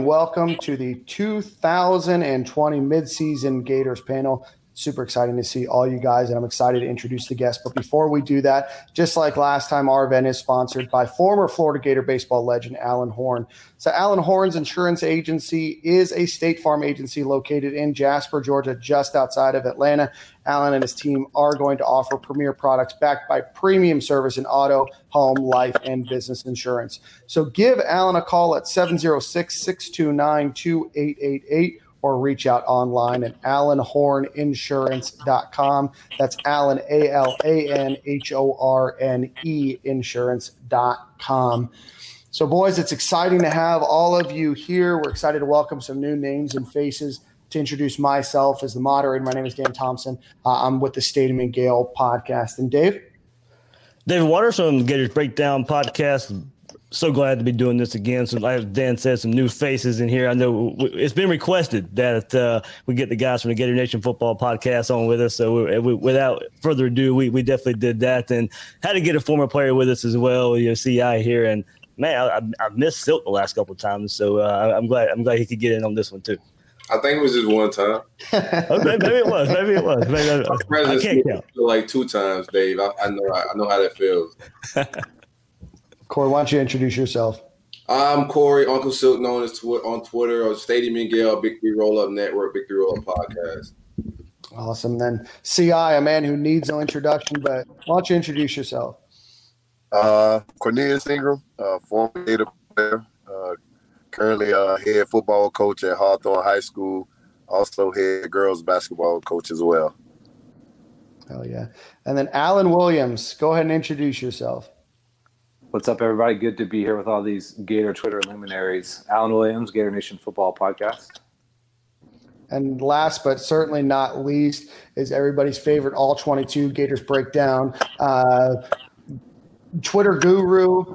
welcome to the 2020 midseason Gators panel. Super exciting to see all you guys, and I'm excited to introduce the guests. But before we do that, just like last time, our event is sponsored by former Florida Gator baseball legend Alan Horn. So Alan Horn's insurance agency is a State Farm agency located in Jasper, Georgia, just outside of Atlanta. Alan and his team are going to offer premier products backed by premium service in auto, home, life, and business insurance. So give Alan a call at 706-629-2888. or reach out online at alanhorninsurance.com. That's Alan, ALANHORNE insurance.com. So, boys, it's exciting to have all of you here. We're excited to welcome some new names and faces. To introduce myself as the moderator, my name is Dan Thompson. I'm with the Stadium and Gale podcast. And Dave? David Waters from the Gators Breakdown podcast. So glad to be doing this again. So, like Dan said, some new faces in here. I know it's been requested that we get the guys from the Gator Nation Football Podcast on with us. So, without further ado, we definitely did that, and had to get a former player with us as well. CI here, and man, I missed Silk the last couple of times. So, I'm glad he could get in on this one too. I think it was just one time. Okay, maybe it was. I can't count. Like 2 times, Dave. I know how that feels. Corey, why don't you introduce yourself? I'm Corey, Uncle Silk, known as on Twitter, or Stadium and Gale, Big 3 Roll Up Network, Big 3 Roll Up Podcast. Awesome. Then CI, a man who needs no introduction, but why don't you introduce yourself? Cornelius Ingram, former Gator player, currently head football coach at Hawthorne High School, also head girls basketball coach as well. Hell yeah. And then Alan Williams, go ahead and introduce yourself. What's up, everybody? Good to be here with all these Gator Twitter luminaries. Alan Williams, Gator Nation Football Podcast. And last but certainly not least is everybody's favorite All-22 Gators Breakdown Twitter guru.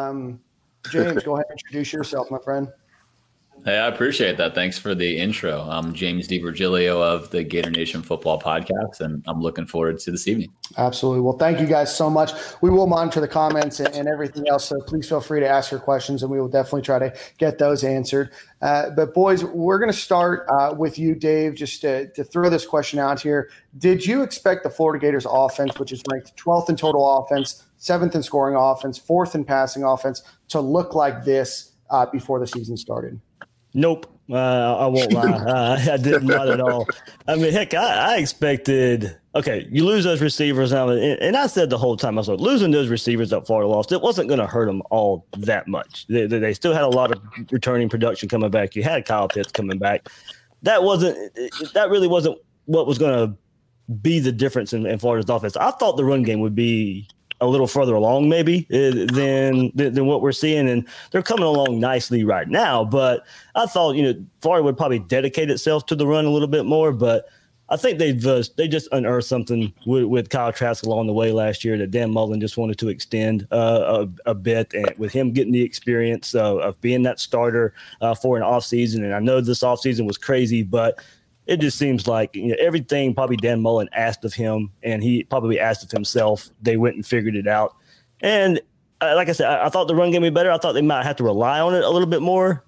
James, go ahead and introduce yourself, my friend. Hey, I appreciate that. Thanks for the intro. I'm James DiVirgilio of the Gator Nation Football Podcast, and I'm looking forward to this evening. Absolutely. Well, thank you guys so much. We will monitor the comments and everything else, so please feel free to ask your questions, and we will definitely try to get those answered. But, boys, we're going to start with you, Dave, just to throw this question out here. Did you expect the Florida Gators offense, which is ranked 12th in total offense, 7th in scoring offense, 4th in passing offense, to look like this before the season started? Nope. I won't lie. I did not at all. I mean, heck, I expected – okay, you lose those receivers now. And I said the whole time, I was like, losing those receivers that Florida lost, it wasn't going to hurt them all that much. They still had a lot of returning production coming back. You had Kyle Pitts coming back. That really wasn't what was going to be the difference in Florida's offense. I thought the run game would be – a little further along maybe than what we're seeing. And they're coming along nicely right now. But I thought, Florida would probably dedicate itself to the run a little bit more. But I think they just unearthed something with Kyle Trask along the way last year that Dan Mullen just wanted to extend a bit. And with him getting the experience of being that starter for an offseason. And I know this offseason was crazy, but it just seems like everything probably Dan Mullen asked of him, and he probably asked of himself. They went and figured it out. And like I said, I thought the run game would be better. I thought they might have to rely on it a little bit more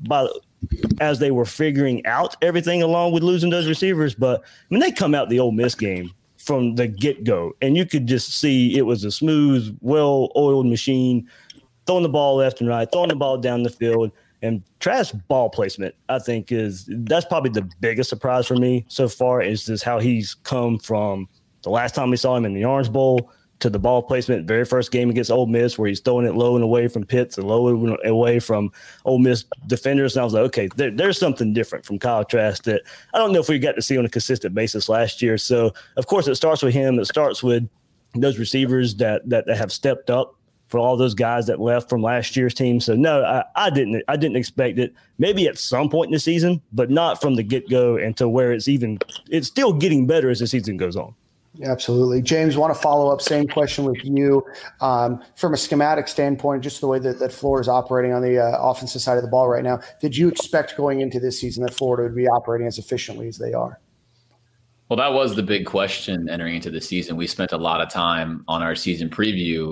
as they were figuring out everything along with losing those receivers. But, I mean, they come out the Ole Miss game from the get-go, and you could just see it was a smooth, well-oiled machine, throwing the ball left and right, throwing the ball down the field. And Trask's ball placement, I think, that's probably the biggest surprise for me so far, is just how he's come from the last time we saw him in the Orange Bowl to the ball placement, very first game against Ole Miss, where he's throwing it low and away from Pitts and low and away from Ole Miss defenders. And I was like, okay, there's something different from Kyle Trask that I don't know if we got to see on a consistent basis last year. So, of course, it starts with him. It starts with those receivers that have stepped up for all those guys that left from last year's team. So no, I didn't expect it. Maybe at some point in the season, but not from the get-go until where it's still getting better as the season goes on. Absolutely. James, want to follow up, same question with you. From a schematic standpoint, just the way that Florida's operating on the offensive side of the ball right now, did you expect going into this season that Florida would be operating as efficiently as they are? Well, that was the big question entering into the season. We spent a lot of time on our season preview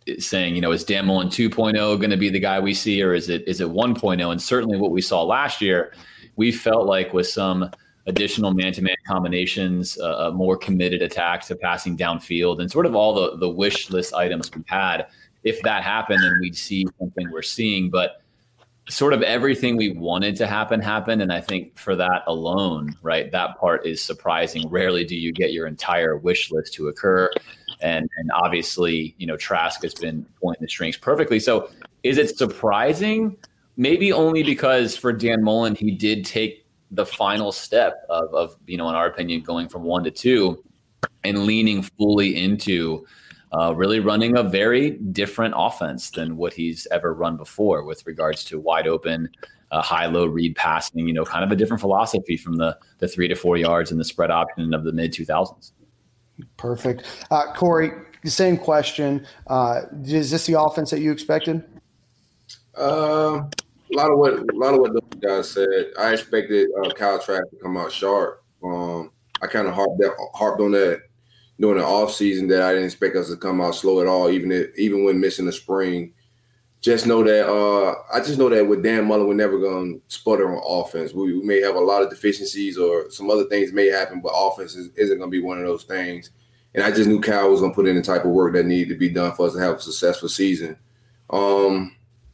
saying, is Dan Mullen 2.0 going to be the guy we see, or is it 1.0? And certainly what we saw last year, we felt like with some additional man-to-man combinations, a more committed attack to passing downfield, and sort of all the wish list items we've had. If that happened, then we'd see something we're seeing. But sort of everything we wanted to happen happened. And I think for that alone, right, that part is surprising. Rarely do you get your entire wish list to occur. And obviously, Trask has been pointing the strings perfectly. So is it surprising? Maybe only because for Dan Mullen, he did take the final step of in our opinion, going from 1 to 2 and leaning fully into really running a very different offense than what he's ever run before with regards to wide open, high-low read passing, kind of a different philosophy from the 3 to 4 yards and the spread option of the mid-2000s. Perfect. Corey, same question. Is this the offense that you expected? A lot of what those guys said. I expected Kyle Trask to come out sharp. I kind of harped on that during the offseason that I didn't expect us to come out slow at all, even when missing the spring. Just know that I just know that with Dan Mullen, we're never going to sputter on offense. We may have a lot of deficiencies or some other things may happen, but offense isn't going to be one of those things. And I just knew Kyle was going to put in the type of work that needed to be done for us to have a successful season. I'm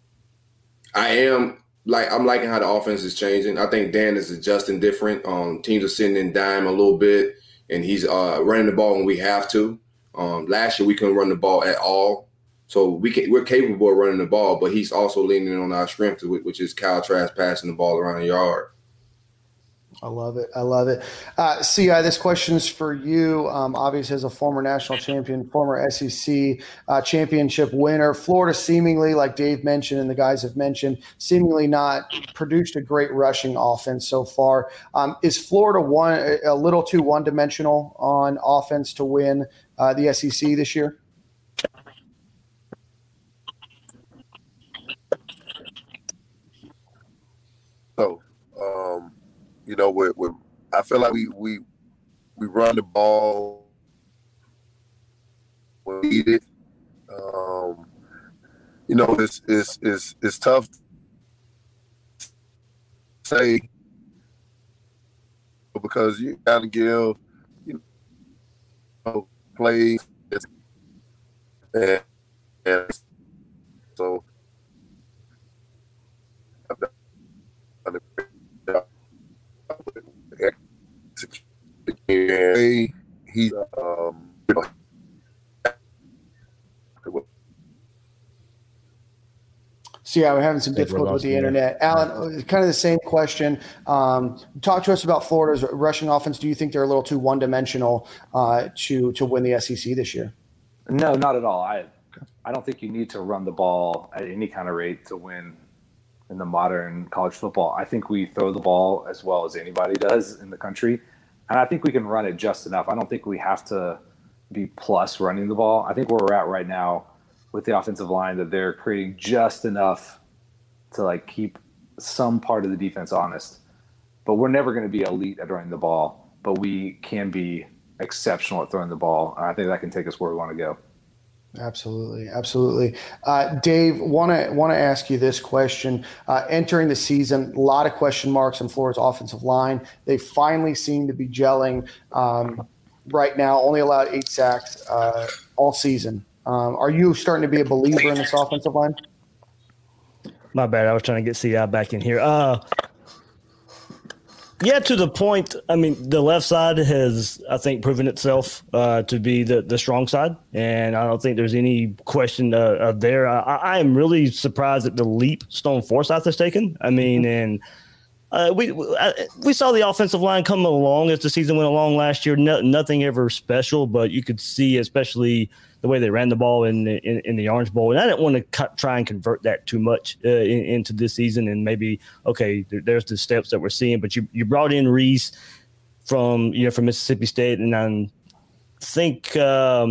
liking how the offense is changing. I think Dan is adjusting different. Teams are sitting in dime a little bit, and he's running the ball when we have to. Last year we couldn't run the ball at all, so we're capable of running the ball. But he's also leaning on our strength, which is Kyle Trask passing the ball around the yard. I love it. CI, this question's for you. Obviously, as a former national champion, former SEC championship winner, Florida seemingly, like Dave mentioned and the guys have mentioned, seemingly not produced a great rushing offense so far. Is Florida a little too one-dimensional on offense to win the SEC this year? So, I feel like we run the ball when needed. It's tough to say because you got to give plays and so. He's Yeah, we're having some difficulty with the internet. Alan, kind of the same question. Talk to us about Florida's rushing offense. Do you think they're a little too one-dimensional to win the SEC this year? No, not at all. I don't think you need to run the ball at any kind of rate to win in the modern college football. I think we throw the ball as well as anybody does in the country, and I think we can run it just enough. I don't think we have to be plus running the ball. I think where we're at right now with the offensive line that they're creating just enough to keep some part of the defense honest. But we're never going to be elite at running the ball, but we can be exceptional at throwing the ball. And I think that can take us where we want to go. Absolutely. Dave, want to ask you this question. Entering the season, a lot of question marks on Florida's offensive line. They finally seem to be gelling right now, only allowed 8 sacks all season. Are you starting to be a believer in this offensive line? My bad. I was trying to get CI back in here. Yeah, to the point. I mean, the left side has, I think, proven itself to be the strong side, and I don't think there's any question there. I am really surprised at the leap Stone Forsythe has taken. I mean, and we saw the offensive line come along as the season went along last year. Nothing ever special, but you could see, especially the way they ran the ball in the Orange Bowl. And I didn't want to try and convert that too much into this season. And maybe, okay, there's the steps that we're seeing. But you brought in Reese from Mississippi State, and I think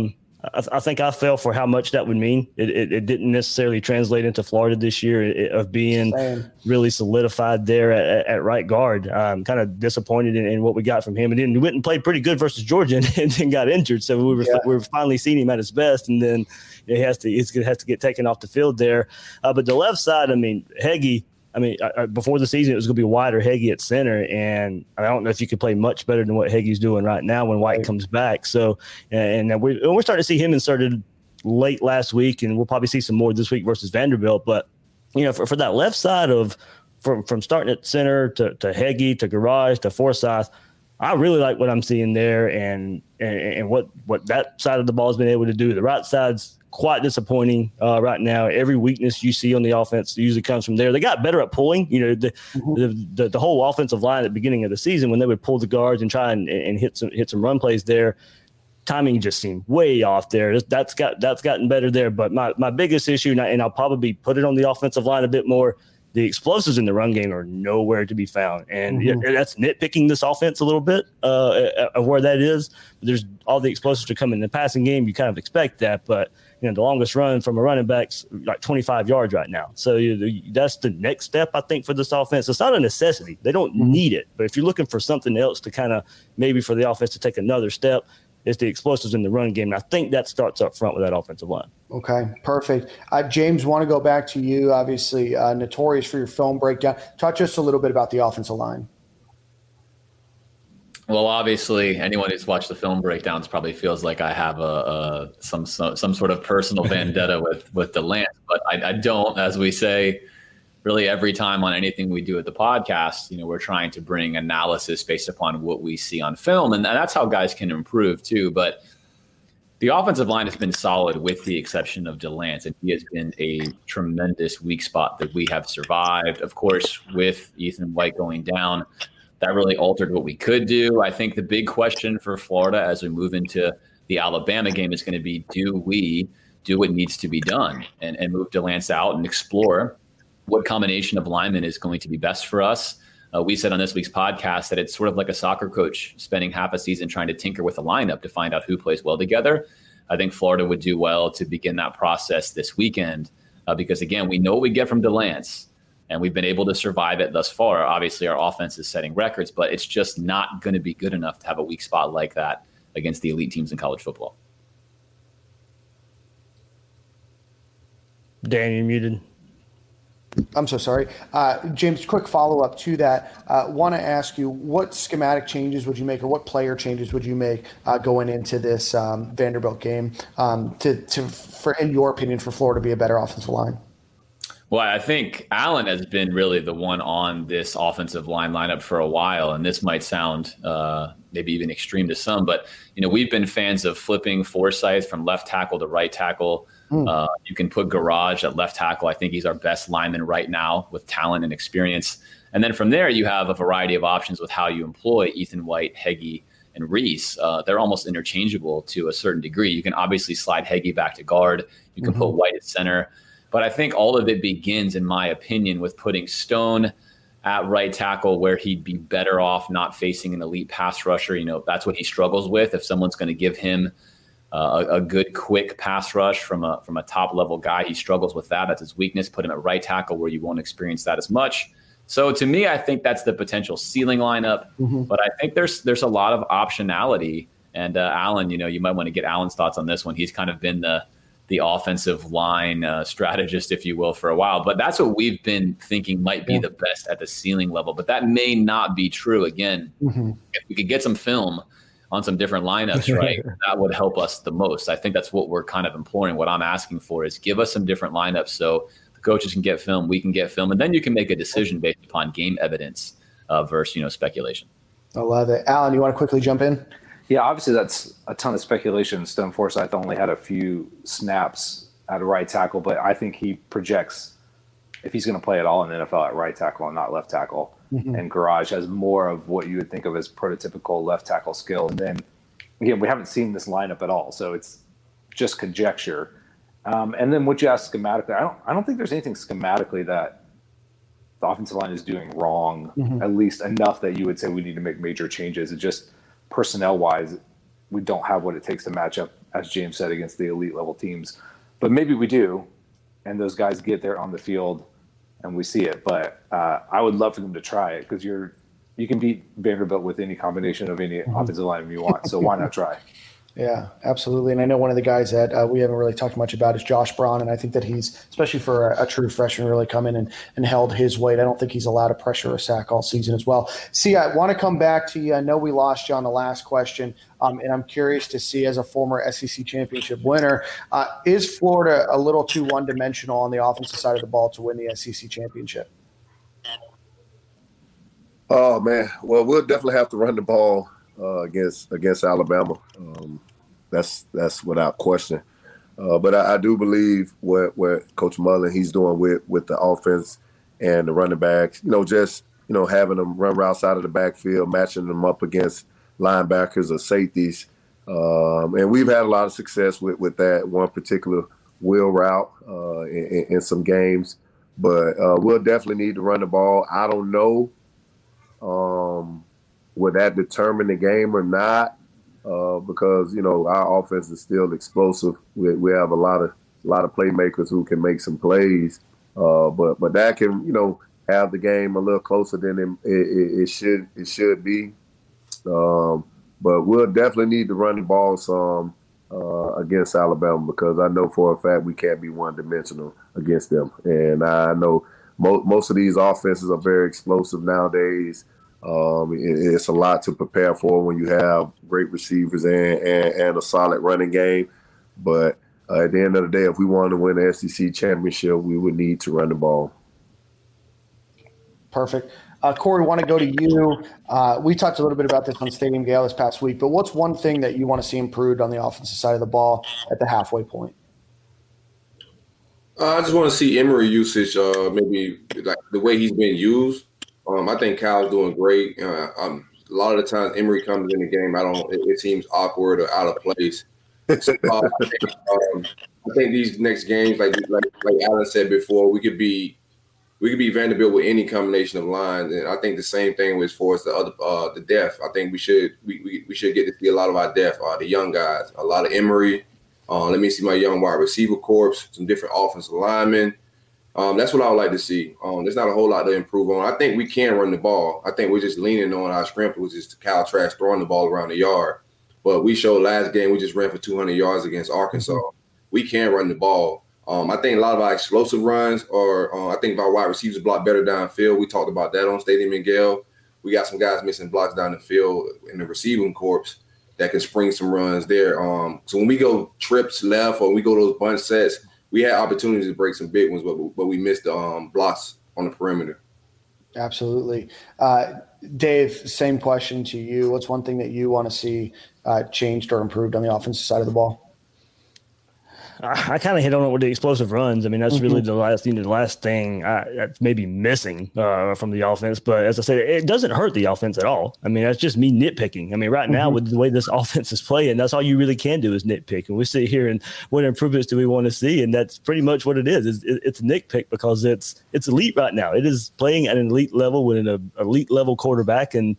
I think I fell for how much that would mean. It didn't necessarily translate into Florida this year of being really solidified there at right guard. Kind of disappointed in what we got from him. And then he went and played pretty good versus Georgia and then got injured. So we were finally seeing him at his best. And then he's going to have to get taken off the field there. But the left side, I mean, Heggie, before the season, it was going to be White or Heggie at center, and I don't know if you could play much better than what Heggie's doing right now when White comes back. So, and we're starting to see him inserted late last week, and we'll probably see some more this week versus Vanderbilt. But for that left side from starting at center to Heggie to Garage to Forsyth, I really like what I'm seeing there, and what that side of the ball has been able to do. The right side's quite disappointing right now. Every weakness you see on the offense usually comes from there. They got better at pulling. The whole offensive line at the beginning of the season, when they would pull the guards and try and hit some run plays there, timing just seemed way off there. That's gotten better there. But my biggest issue, and I'll probably put it on the offensive line a bit more, the explosives in the run game are nowhere to be found. And that's nitpicking this offense a little bit of where that is. There's all the explosives to come in the passing game. You kind of expect that, but the longest run from a running back's like 25 yards right now. So that's the next step, I think, for this offense. It's not a necessity. They don't need it. But if you're looking for something else to kind of maybe for the offense to take another step, it's the explosives in the run game. And I think that starts up front with that offensive line. Okay, perfect. James, want to go back to you, obviously notorious for your film breakdown. Talk to us a little bit about the offensive line. Well, obviously, anyone who's watched the film breakdowns probably feels like I have some sort of personal vendetta with Delance, but I don't. As we say, really every time on anything we do at the podcast, we're trying to bring analysis based upon what we see on film, and that's how guys can improve too. But the offensive line has been solid with the exception of Delance, and he has been a tremendous weak spot that we have survived. Of course, with Ethan White going down, that really altered what we could do. I think the big question for Florida as we move into the Alabama game is going to be, do we do what needs to be done and move Delance out and explore what combination of linemen is going to be best for us? We said on this week's podcast that it's sort of like a soccer coach spending half a season trying to tinker with a lineup to find out who plays well together. I think Florida would do well to begin that process this weekend because, again, we know what we get from Delance. And we've been able to survive it thus far. Obviously, our offense is setting records, but it's just not going to be good enough to have a weak spot like that against the elite teams in college football. Dan, you're muted. I'm so sorry. James, quick follow-up to that. Want to ask you, what schematic changes would you make or what player changes would you make going into this Vanderbilt game for, in your opinion, for Florida to be a better offensive line? Well, I think Allen has been really the one on this offensive line lineup for a while, and this might sound maybe even extreme to some, but we've been fans of flipping Forsyth from left tackle to right tackle. You can put Garage at left tackle. I think he's our best lineman right now with talent and experience. And then from there, you have a variety of options with how you employ Ethan White, Heggie, and Reese. They're almost interchangeable to a certain degree. You can obviously slide Heggie back to guard. You can put White at center. But I think all of it begins, in my opinion, with putting Stone at right tackle where he'd be better off not facing an elite pass rusher. That's what he struggles with. If someone's going to give him a good, quick pass rush from a top-level guy, he struggles with that. That's his weakness. Put him at right tackle where you won't experience that as much. So to me, I think that's the potential ceiling lineup. But I think there's a lot of optionality. And Allen, you might want to get Allen's thoughts on this one. He's kind of been the offensive line strategist, if you will, for a while. But that's what we've been thinking might be the best at the ceiling level. But that may not be true. Again, if we could get some film on some different lineups, right, that would help us the most. I think that's what we're kind of imploring. What I'm asking for is give us some different lineups so the coaches can get film, we can get film, and then you can make a decision based upon game evidence versus, speculation. I love it. Allen, you want to quickly jump in? Yeah, obviously that's a ton of speculation. Stone Forsyth only had a few snaps at a right tackle, but I think he projects, if he's going to play at all in the NFL, at right tackle and not left tackle. And Garage has more of what you would think of as prototypical left tackle skill. And then, again, we haven't seen this lineup at all, so it's just conjecture. And then what you ask schematically, I don't think there's anything schematically that the offensive line is doing wrong, at least enough that you would say we need to make major changes. It's just personnel-wise, we don't have what it takes to match up as James said, against the elite level teams. But maybe we do, and those guys get there on the field and we see it. But I would love for them to try it, because you can beat Vanderbilt with any combination of any offensive line you want. So why not try? Yeah, absolutely. And I know one of the guys that we haven't really talked much about is Josh Braun. And I think that he's, especially for a true freshman, really come in and held his weight. I don't think he's allowed a pressure or a sack all season as well. See, I want to come back to you. I know we lost you on the last question. And I'm curious to see, as a former SEC championship winner, is Florida a little too one-dimensional on the offensive side of the ball to win the SEC championship? Oh, man. Well, we'll definitely have to run the ball against Alabama. That's without question. But I do believe what Coach Mullen he's doing with the offense and the running backs. Just having them run routes out of the backfield, matching them up against linebackers or safeties, and we've had a lot of success with that one particular wheel route in some games. But we'll definitely need to run the ball. I don't know. Would that determine the game or not? Because our offense is still explosive. We have a lot of playmakers who can make some plays, but that can have the game a little closer than it should be. But we'll definitely need to run the ball some against Alabama, because I know for a fact we can't be one-dimensional against them, and I know most of these offenses are very explosive nowadays. It's a lot to prepare for when you have great receivers and a solid running game. But at the end of the day, if we want to win the SEC championship, we would need to run the ball. Perfect. Corey, want to go to you. We talked a little bit about this on Stadium Gale this past week, but what's one thing that you want to see improved on the offensive side of the ball at the halfway point? I just want to see Emory usage, maybe like the way he's been used. I think Kyle's doing great. A lot of the times Emory comes in the game, it seems awkward or out of place. So, I think these next games, like Alan said before, we could be Vanderbilt with any combination of lines, and I think the same thing was for us the depth. I think we should get to see a lot of our depth, the young guys, a lot of Emory. Let me see my young wide receiver corps, some different offensive linemen. That's what I would like to see. There's not a whole lot to improve on. I think we can run the ball. I think we're just leaning on our strength, which is Kyle Trask throwing the ball around the yard. But we showed last game we just ran for 200 yards against Arkansas. We can run the ball. I think a lot of our explosive runs I think our wide receivers block better downfield. We talked about that on Stadium and Gale. We got some guys missing blocks down the field in the receiving corps that can spring some runs there. So when we go trips left or we go those bunch sets, we had opportunities to break some big ones, but we missed the blocks on the perimeter. Absolutely. Dave, same question to you. What's one thing that you want to see changed or improved on the offensive side of the ball? I kind of hit on it with the explosive runs. I mean, that's really the last thing that's maybe missing from the offense. But as I said, it doesn't hurt the offense at all. I mean, that's just me nitpicking. I mean, right now with the way this offense is playing, that's all you really can do is nitpick. And we sit here and what improvements do we want to see? And that's pretty much what it is. It's a nitpick because it's elite right now. It is playing at an elite level with an elite level quarterback. And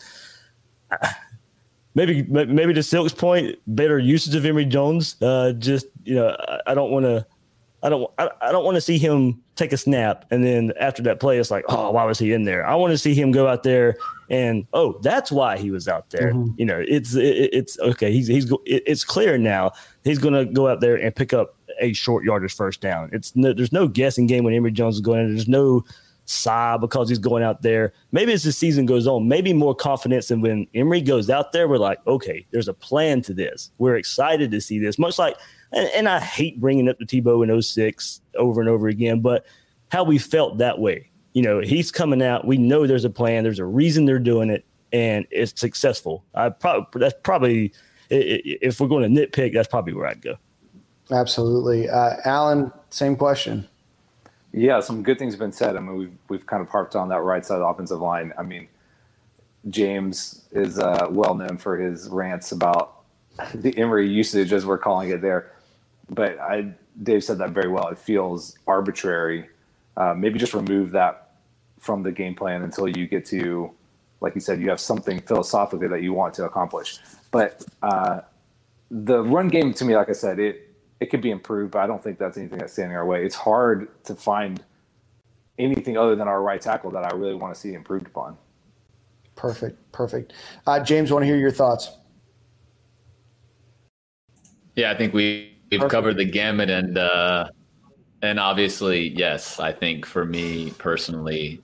Maybe to Silk's point, better usage of Emory Jones. I don't want to see him take a snap and then after that play, it's like, oh, why was he in there? I want to see him go out there and that's why he was out there. It's okay. It's clear now. He's going to go out there and pick up a short yardage first down. There's no guessing game when Emory Jones is going in. There's no sigh because he's going out there. Maybe as the season goes on, maybe more confidence. And when Emory goes out there, we're like, okay, there's a plan to this. We're excited to see this. Much like, and I hate bringing up the Tebow in 2006 over and over again, but how we felt that way. He's coming out. We know there's a plan. There's a reason they're doing it, and it's successful. That's probably, if we're going to nitpick, that's probably where I'd go. Absolutely. Alan, same question. Yeah, some good things have been said. I mean, we've kind of harped on that right side of the offensive line. I mean, James is well known for his rants about the Emory usage, as we're calling it there. But Dave said that very well. It feels arbitrary. Maybe just remove that from the game plan until you get to, like you said, you have something philosophically that you want to accomplish. But the run game to me, like I said, it could be improved, but I don't think that's anything that's standing our way. It's hard to find anything other than our right tackle that I really want to see improved upon. Perfect. James, want to hear your thoughts? Yeah, I think we've covered the gamut, and obviously, yes, I think for me personally,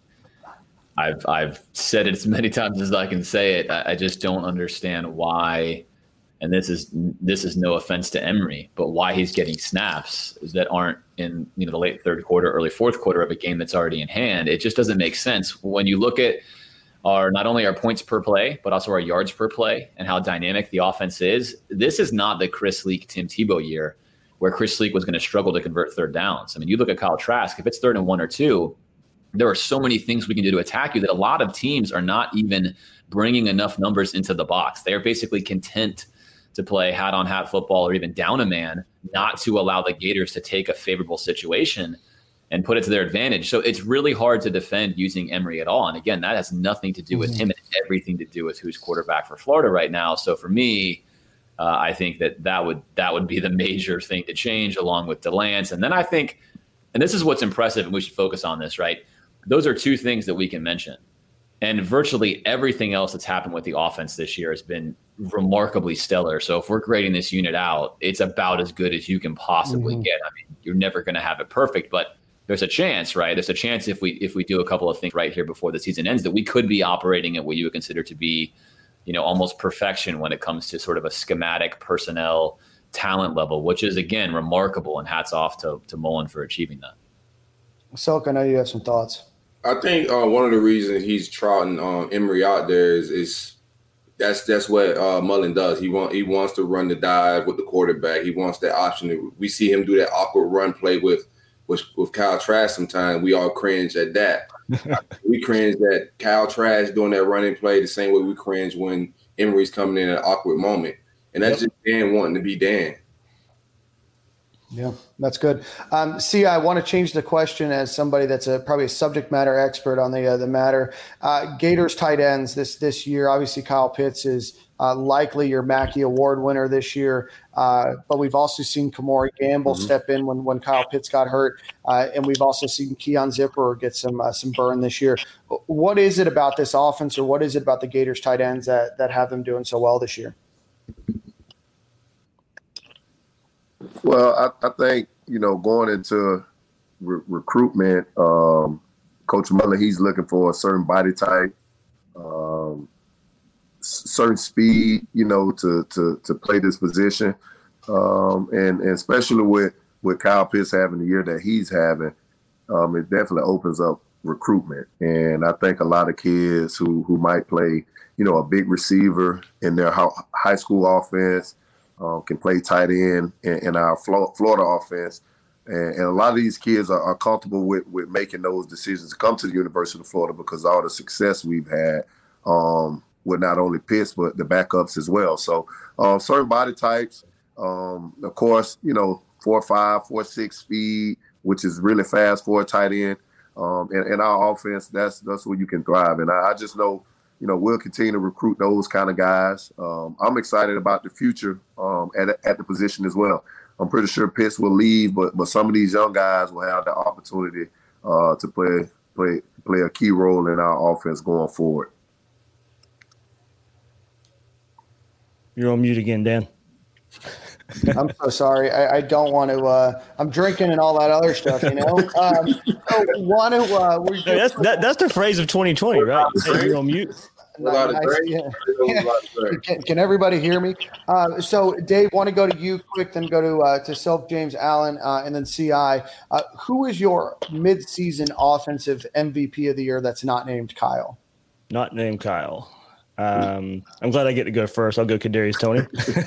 I've said it as many times as I can say it. I just don't understand why, and this is no offense to Emery, but why he's getting snaps that aren't in the late third quarter, early fourth quarter of a game that's already in hand. It just doesn't make sense when you look at not only our points per play, but also our yards per play and how dynamic the offense is. This is not the Chris Leak, Tim Tebow year where Chris Leak was going to struggle to convert third downs. I mean, you look at Kyle Trask, if it's 3rd and 1 or 2, there are so many things we can do to attack you that a lot of teams are not even bringing enough numbers into the box. They are basically content to play hat-on-hat football or even down a man, not to allow the Gators to take a favorable situation and put it to their advantage. So it's really hard to defend using Emery at all. And again, that has nothing to do with him and everything to do with who's quarterback for Florida right now. So for me, I think that would be the major thing to change, along with DeLance. And then I think, and this is what's impressive, and we should focus on this, right? Those are two things that we can mention. And virtually everything else that's happened with the offense this year has been remarkably stellar. So if we're grading this unit out, it's about as good as you can possibly get. I mean, you're never going to have it perfect, but there's a chance, right? There's a chance if we do a couple of things right here before the season ends that we could be operating at what you would consider to be, almost perfection when it comes to sort of a schematic personnel talent level, which is, again, remarkable, and hats off to Mullen for achieving that. Silk, I know you have some thoughts. I think one of the reasons he's trotting Emery out there is that's what Mullen does. He wants to run the dive with the quarterback. He wants that option. We see him do that awkward run play with Kyle Trask sometimes. We all cringe at that. We cringe at Kyle Trask doing that running play the same way we cringe when Emery's coming in at an awkward moment. And that's just Dan wanting to be Dan. Yeah, that's good. See, I want to change the question as somebody that's probably a subject matter expert on the matter. Gators tight ends this year. Obviously, Kyle Pitts is likely your Mackey Award winner this year, but we've also seen Kamari Gamble step in when Kyle Pitts got hurt, and we've also seen Keon Zipper get some burn this year. What is it about this offense, or what is it about the Gators tight ends that have them doing so well this year? Well, I think, going into recruitment, Coach Mullen, he's looking for a certain body type, certain speed, to play this position. And especially with Kyle Pitts having the year that he's having, it definitely opens up recruitment. And I think a lot of kids who might play, a big receiver in their high school offense, can play tight end in our Florida offense. And a lot of these kids are comfortable with making those decisions to come to the University of Florida because of all the success we've had with not only Pitts, but the backups as well. So certain body types, of course, 4.5, 4.6 speed, which is really fast for a tight end. And our offense, that's where you can thrive. And I just know, we'll continue to recruit those kind of guys. I'm excited about the future at the position as well. I'm pretty sure Pitts will leave, but some of these young guys will have the opportunity to play a key role in our offense going forward. You're on mute again, Dan. I'm so sorry. I don't want to. I'm drinking and all that other stuff, That's the phrase of 2020, right? Hey, you're on mute. Can everybody hear me? So, Dave, want to go to you quick, then go to Silk, James, Allen, and then CI. Who is your midseason offensive MVP of the year that's not named Kyle? Not named Kyle. I'm glad I get to go first. I'll go Kadarius Toney.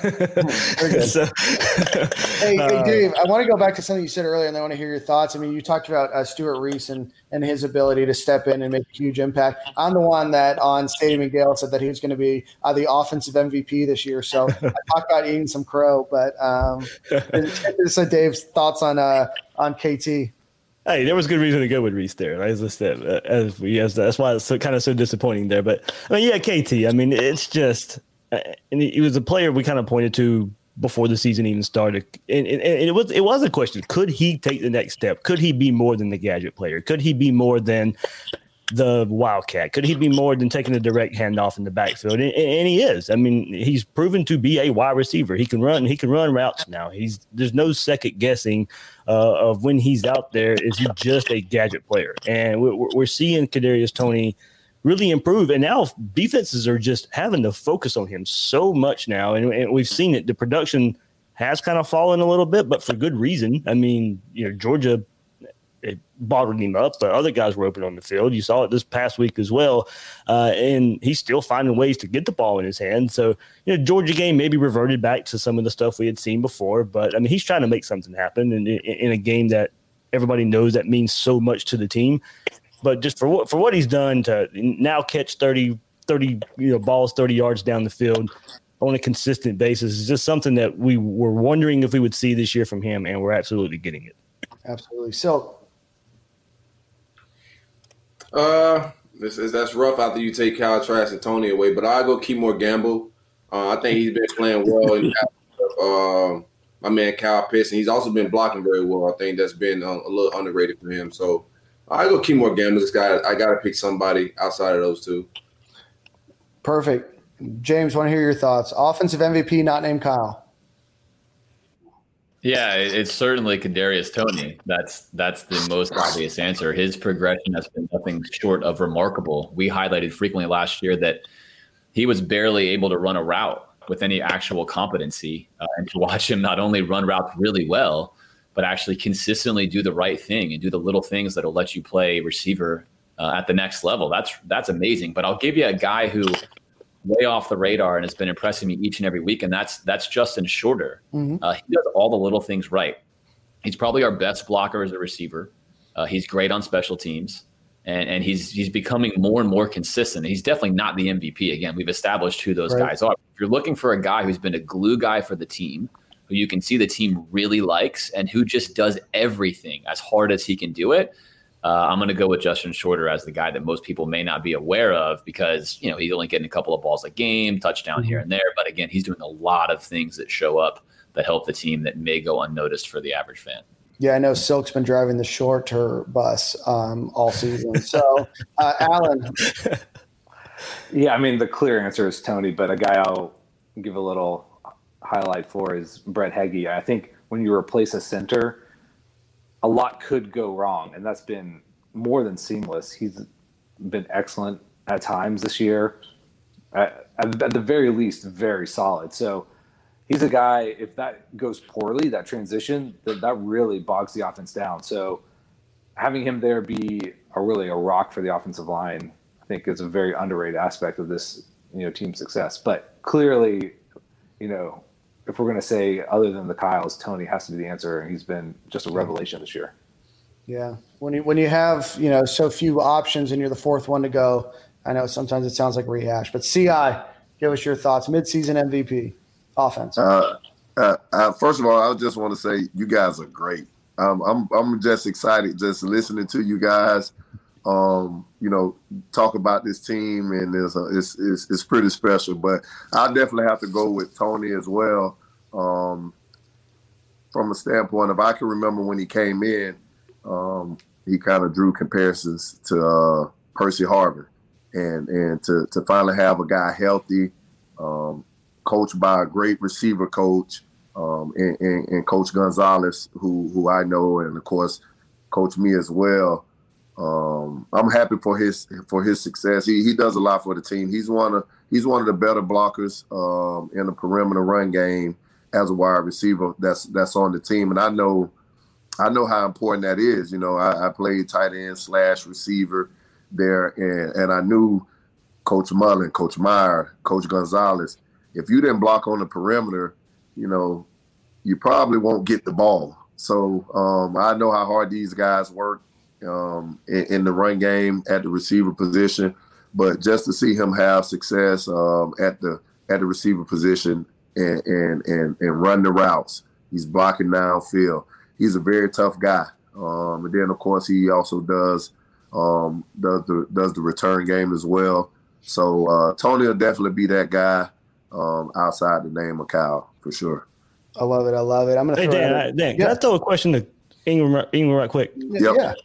Hey, Dave, I want to go back to something you said earlier, and I want to hear your thoughts. I mean, you talked about Stuart Reese and his ability to step in and make a huge impact. I'm the one that on Stadium and Gale said that he was going to be the offensive MVP this year. So I talked about eating some crow, but so Dave's thoughts on KT. Hey, there was good reason to go with Reese there. As I said, that's why it's kind of so disappointing there. But I mean, yeah, KT. I mean, it's just, and he was a player we kind of pointed to before the season even started. And it was a question. Could he take the next step? Could he be more than the gadget player? Could he be more than the Wildcat? Could he be more than taking a direct handoff in the backfield? And he is. I mean, he's proven to be a wide receiver. He can run routes now. There's no second guessing of when he's out there. Is he just a gadget player? And we're seeing Kadarius Toney really improve. And now defenses are just having to focus on him so much now. And we've seen it. The production has kind of fallen a little bit, but for good reason. I mean, Georgia, it bottled him up, but other guys were open on the field. You saw it this past week as well. And he's still finding ways to get the ball in his hand. So, Georgia game maybe reverted back to some of the stuff we had seen before, but I mean, he's trying to make something happen in a game that everybody knows that means so much to the team. But just for what he's done to now catch 30 balls 30 yards down the field on a consistent basis is just something that we were wondering if we would see this year from him, and we're absolutely getting it. Absolutely. So, that's rough after you take Kyle Trask and Toney away, but I'll go Keymore Gamble. I think he's been playing well. My man Kyle Pitts, and he's also been blocking very well. I think that's been a little underrated for him. So I go Keymore Gamble. This guy, I got to pick somebody outside of those two. Perfect. James, want to hear your thoughts. Offensive MVP not named Kyle. Yeah, it's certainly Kadarius Toney. That's the most obvious answer. His progression has been nothing short of remarkable. We highlighted frequently last year that he was barely able to run a route with any actual competency, and to watch him not only run routes really well, but actually consistently do the right thing and do the little things that will let you play receiver at the next level. That's amazing. But I'll give you a guy who way off the radar and has been impressing me each and every week, and that's Justin Shorter. Mm-hmm. He does all the little things right. He's probably our best blocker as a receiver. He's great on special teams, and he's becoming more and more consistent. He's definitely not the MVP. Again, we've established who those guys are. If you're looking for a guy who's been a glue guy for the team, who you can see the team really likes, and who just does everything as hard as he can do it, I'm going to go with Justin Shorter as the guy that most people may not be aware of because, he's only getting a couple of balls a game, touchdown here and there. But again, he's doing a lot of things that show up that help the team that may go unnoticed for the average fan. Yeah, I know Silk's been driving the Shorter bus all season. So, Alan. Yeah, I mean, the clear answer is Toney, but a guy I'll give a little highlight for is Brett Heggie. I think when you replace a center, a lot could go wrong, and that's been more than seamless. He's been excellent at times this year. At the very least, very solid. So he's a guy, if that goes poorly, that transition, that really bogs the offense down. So having him there be really a rock for the offensive line, I think is a very underrated aspect of this team success. But clearly, if we're going to say other than the Kyles, Toney has to be the answer, and he's been just a revelation this year. Yeah, when you have so few options and you're the fourth one to go, I know sometimes it sounds like rehash, but CI, give us your thoughts. Midseason MVP offense. First of all, I just want to say you guys are great. I'm just excited just listening to you guys. Talk about this team, and it's pretty special. But I definitely have to go with Toney as well. From a standpoint of, I can remember when he came in, he kind of drew comparisons to Percy Harvin, and to finally have a guy healthy, coached by a great receiver coach, and Coach Gonzalez, who I know, and of course, coached me as well. I'm happy for his success. He does a lot for the team. He's one of the better blockers in the perimeter run game as a wide receiver that's on the team. And I know how important that is. I played tight end / receiver there, and I knew Coach Mullen, Coach Meyer, Coach Gonzalez. If you didn't block on the perimeter, you probably won't get the ball. So I know how hard these guys work in the run game at the receiver position, but just to see him have success at the receiver position and run the routes, he's blocking downfield. He's a very tough guy, and then of course he also does the return game as well. So Toney will definitely be that guy outside the name of Kyle for sure. I love it. I'm going to throw Dan, can I throw a question to Ingram right quick? Yeah.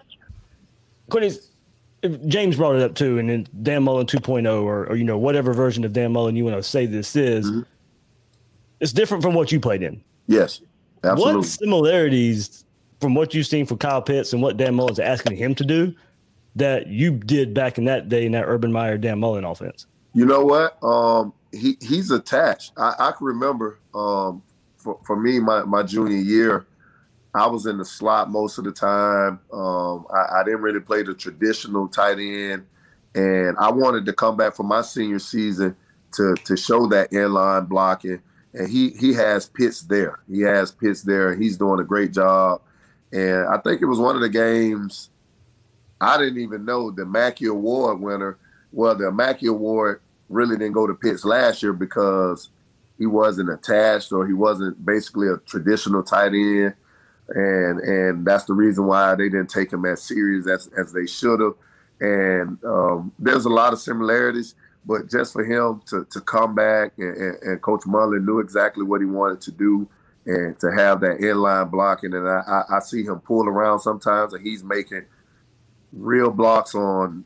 If James brought it up too, and then Dan Mullen 2.0 or whatever version of Dan Mullen you want to say this is, it's different from what you played in. Yes, absolutely. What similarities from what you've seen from Kyle Pitts and what Dan Mullen's asking him to do that you did back in that day in that Urban Meyer Dan Mullen offense? You know what? He's attached. I can remember for me, my junior year, I was in the slot most of the time. I didn't really play the traditional tight end, and I wanted to come back for my senior season to show that inline blocking. And he has Pitts there. He's doing a great job. And I think it was one of the games I didn't even know the Mackey Award winner. Well, the Mackey Award really didn't go to Pitts last year because he wasn't attached or he wasn't basically a traditional tight end. And that's the reason why they didn't take him as serious as they should have. And there's a lot of similarities, but just for him to come back and Coach Mullen knew exactly what he wanted to do and to have that inline blocking. And I see him pull around sometimes, and he's making real blocks on,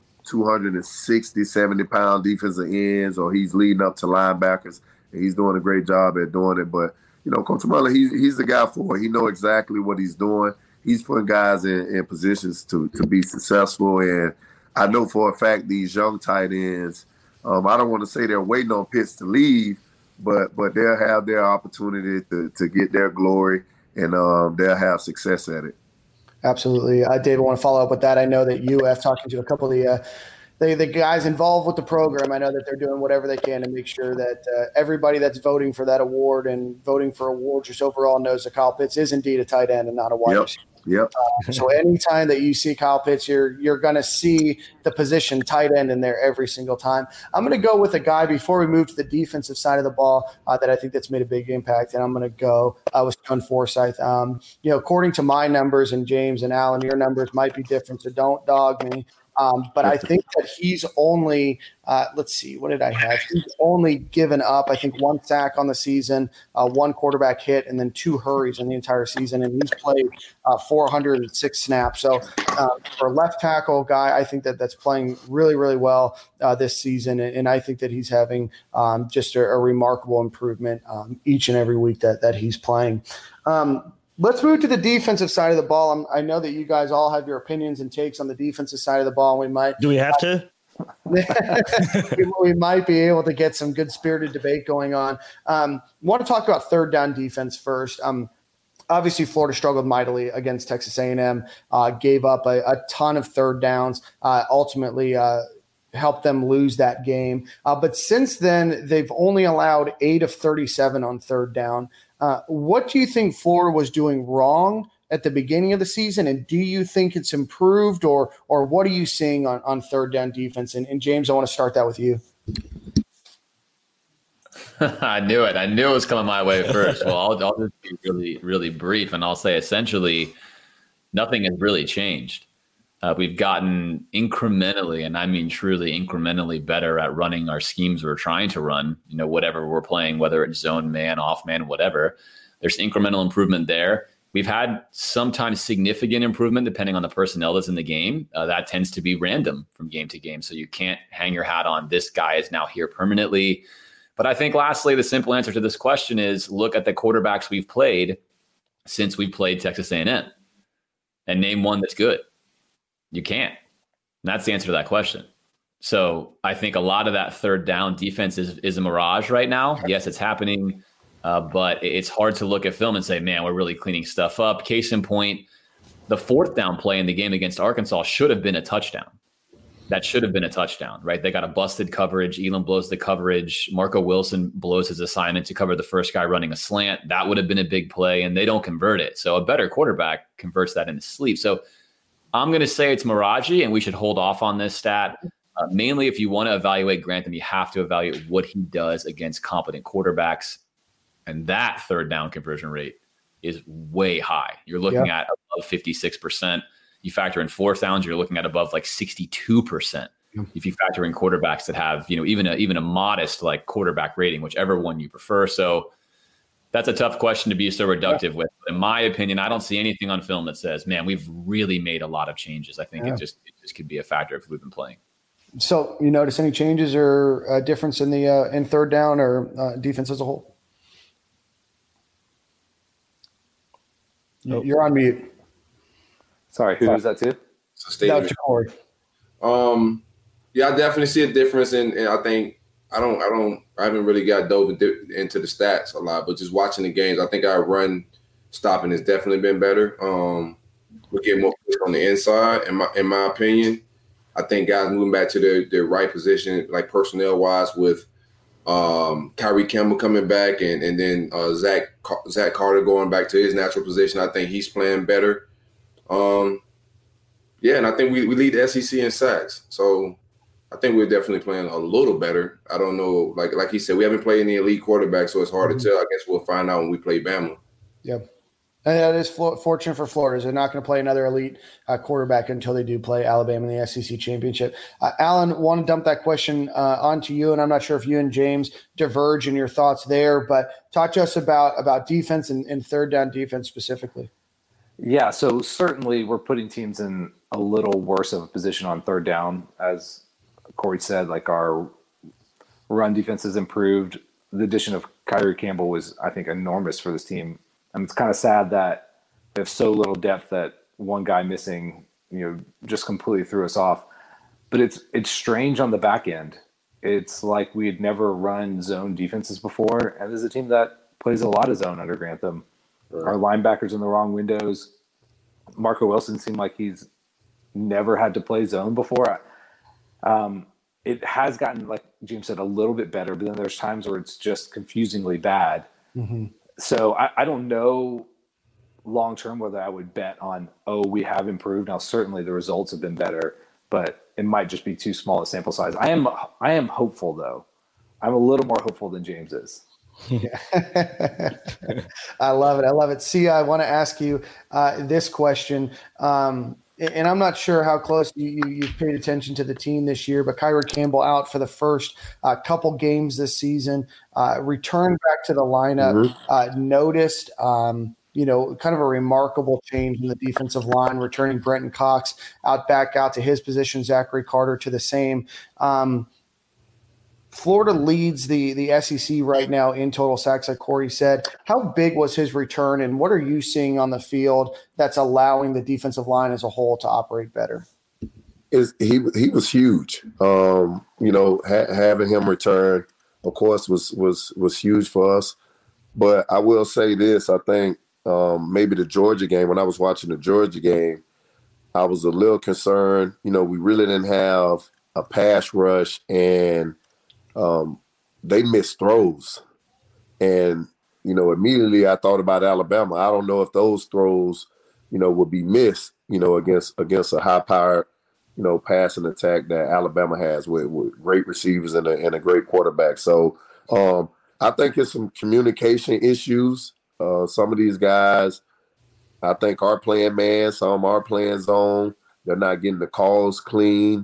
260, 70-pound defensive ends, or he's leading up to linebackers, and he's doing a great job at doing it. But Coach Mullen, he's the guy for it. He knows exactly what he's doing. He's putting guys in positions to be successful. And I know for a fact these young tight ends, I don't want to say they're waiting on Pitts to leave, but they'll have their opportunity to get their glory, and they'll have success at it. Absolutely. Dave, I want to follow up with that. I know that you have talking to a couple of the guys involved with the program. I know that they're doing whatever they can to make sure that everybody that's voting for that award and voting for awards just overall knows that Kyle Pitts is indeed a tight end and not a wide receiver. Yep. So anytime that you see Kyle Pitts, you're going to see the position tight end in there every single time. I'm going to go with a guy before we move to the defensive side of the ball that I think that's made a big impact, and I'm going to go with Sean Forsythe. According to my numbers, and James and Alan, your numbers might be different, so don't dog me. But I think that he's only, let's see, what did I have? He's only given up, I think, 1 sack on the season, 1 quarterback hit, and then 2 hurries in the entire season. And he's played 406 snaps. So for a left tackle guy, I think that's playing really, really well this season. And I think that he's having just a remarkable improvement each and every week that he's playing. Let's move to the defensive side of the ball. I know that you guys all have your opinions and takes on the defensive side of the ball. And do we have to? We might be able to get some good spirited debate going on. Want to talk about third down defense first. Obviously, Florida struggled mightily against Texas A&M, gave up a ton of third downs, ultimately helped them lose that game. But since then, they've only allowed 8 of 37 on third down. What do you think Florida was doing wrong at the beginning of the season, and do you think it's improved, or what are you seeing on third down defense? And James, I want to start that with you. I knew it. I knew it was coming my way first. Well, I'll just be really, really brief, and I'll say essentially nothing has really changed. We've gotten incrementally, and I mean truly incrementally better at running our schemes we're trying to run, whatever we're playing, whether it's zone man, off man, whatever. There's incremental improvement there. We've had sometimes significant improvement depending on the personnel that's in the game. That tends to be random from game to game. So you can't hang your hat on this guy is now here permanently. But I think lastly, the simple answer to this question is look at the quarterbacks we've played since we played Texas A&M and name one that's good. You can't. And that's the answer to that question. So I think a lot of that third down defense is a mirage right now. Yes, it's happening, but it's hard to look at film and say, man, we're really cleaning stuff up. Case in point, the fourth down play in the game against Arkansas should have been a touchdown. That should have been a touchdown, right? They got a busted coverage. Elam blows the coverage. Marco Wilson blows his assignment to cover the first guy running a slant. That would have been a big play, and they don't convert it. So a better quarterback converts that in his sleep. So I'm going to say it's Miraji, and we should hold off on this stat. Mainly if you want to evaluate Grantham, you have to evaluate what he does against competent quarterbacks. And that third down conversion rate is way high. You're looking at above 56%. You factor in fourth downs, you're looking at above like 62%. If you factor in quarterbacks that have, even a modest like quarterback rating, whichever one you prefer. So That's a tough question to be so reductive with. In my opinion, I don't see anything on film that says, man, we've really made a lot of changes. I think it just could be a factor if we've been playing. So you notice any changes or a difference in the in third down or defense as a whole? Nope. You're on mute. Sorry, who was that to? That's Corey. Yeah, I definitely see a difference in I think I haven't really got dove into the stats a lot, but just watching the games, I think our run stopping has definitely been better. We're getting more on the inside, in my opinion. I think guys moving back to their right position, like personnel wise, with Kyrie Campbell coming back and then Zach Carter going back to his natural position. I think he's playing better. And I think we lead the SEC in sacks. So I think we're definitely playing a little better. I don't know, like he said, we haven't played any elite quarterback, so it's hard to tell. I guess we'll find out when we play Bama. Yep. And that is fortunate for Florida. They're not going to play another elite quarterback until they do play Alabama in the SEC championship. Alan, want to dump that question onto you, and I'm not sure if you and James diverge in your thoughts there, but talk to us about defense and third down defense specifically. Yeah, so certainly we're putting teams in a little worse of a position on third down. As Corey said, like our run defense has improved. The addition of Kyrie Campbell was, I think, enormous for this team. And it's kind of sad that they have so little depth that one guy missing, just completely threw us off. But it's strange on the back end. It's like we had never run zone defenses before, and this is a team that plays a lot of zone under Grantham. Right. Our linebackers in the wrong windows. Marco Wilson seemed like he's never had to play zone before. It has gotten, like James said, a little bit better, but then there's times where it's just confusingly bad. Mm-hmm. So I don't know long-term whether I would bet on, we have improved. Now, certainly the results have been better, but it might just be too small a sample size. I am hopeful, though. I'm a little more hopeful than James is. I love it. See, I want to ask you this question. And I'm not sure how close you've paid attention to the team this year, but Kyrie Campbell out for the first couple games this season, returned back to the lineup, noticed, kind of a remarkable change in the defensive line, returning Brenton Cox out to his position, Zachary Carter to the same. Florida leads the SEC right now in total sacks, like Corey said. How big was his return, and what are you seeing on the field that's allowing the defensive line as a whole to operate better? He was huge. Having him return, of course, was huge for us. But I will say this: I think maybe the Georgia game. When I was watching the Georgia game, I was a little concerned. We really didn't have a pass rush, and they missed throws. And, immediately I thought about Alabama. I don't know if those throws, would be missed, against a high-powered, passing attack that Alabama has with great receivers and a great quarterback. So I think it's some communication issues. Some of these guys, I think, are playing man. Some are playing zone. They're not getting the calls clean.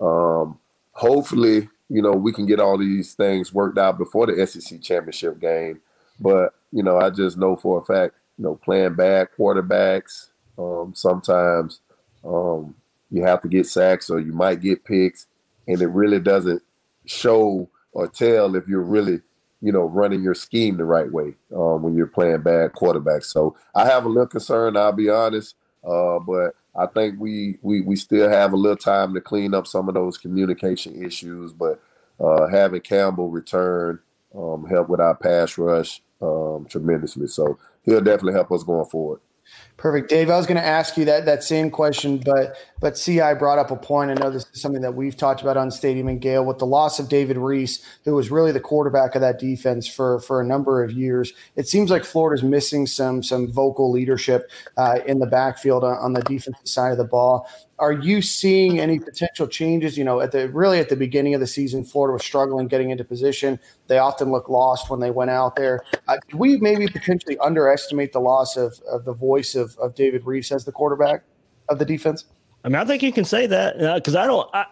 Hopefully, we can get all these things worked out before the SEC championship game. But, I just know for a fact, playing bad quarterbacks, sometimes you have to get sacks or you might get picks, and it really doesn't show or tell if you're really, running your scheme the right way when you're playing bad quarterbacks. So I have a little concern, I'll be honest, but I think we still have a little time to clean up some of those communication issues, but having Campbell return help with our pass rush tremendously. So he'll definitely help us going forward. Perfect. Dave, I was going to ask you that same question, but CI brought up a point. I know this is something that we've talked about on Stadium and Gale with the loss of David Reese, who was really the quarterback of that defense for a number of years. It seems like Florida's missing some vocal leadership in the backfield on the defensive side of the ball. Are you seeing any potential changes? At the beginning of the season, Florida was struggling getting into position. They often looked lost when they went out there. Could we maybe potentially underestimate the loss of the voice of David Reese as the quarterback of the defense? I mean, I think you can say that because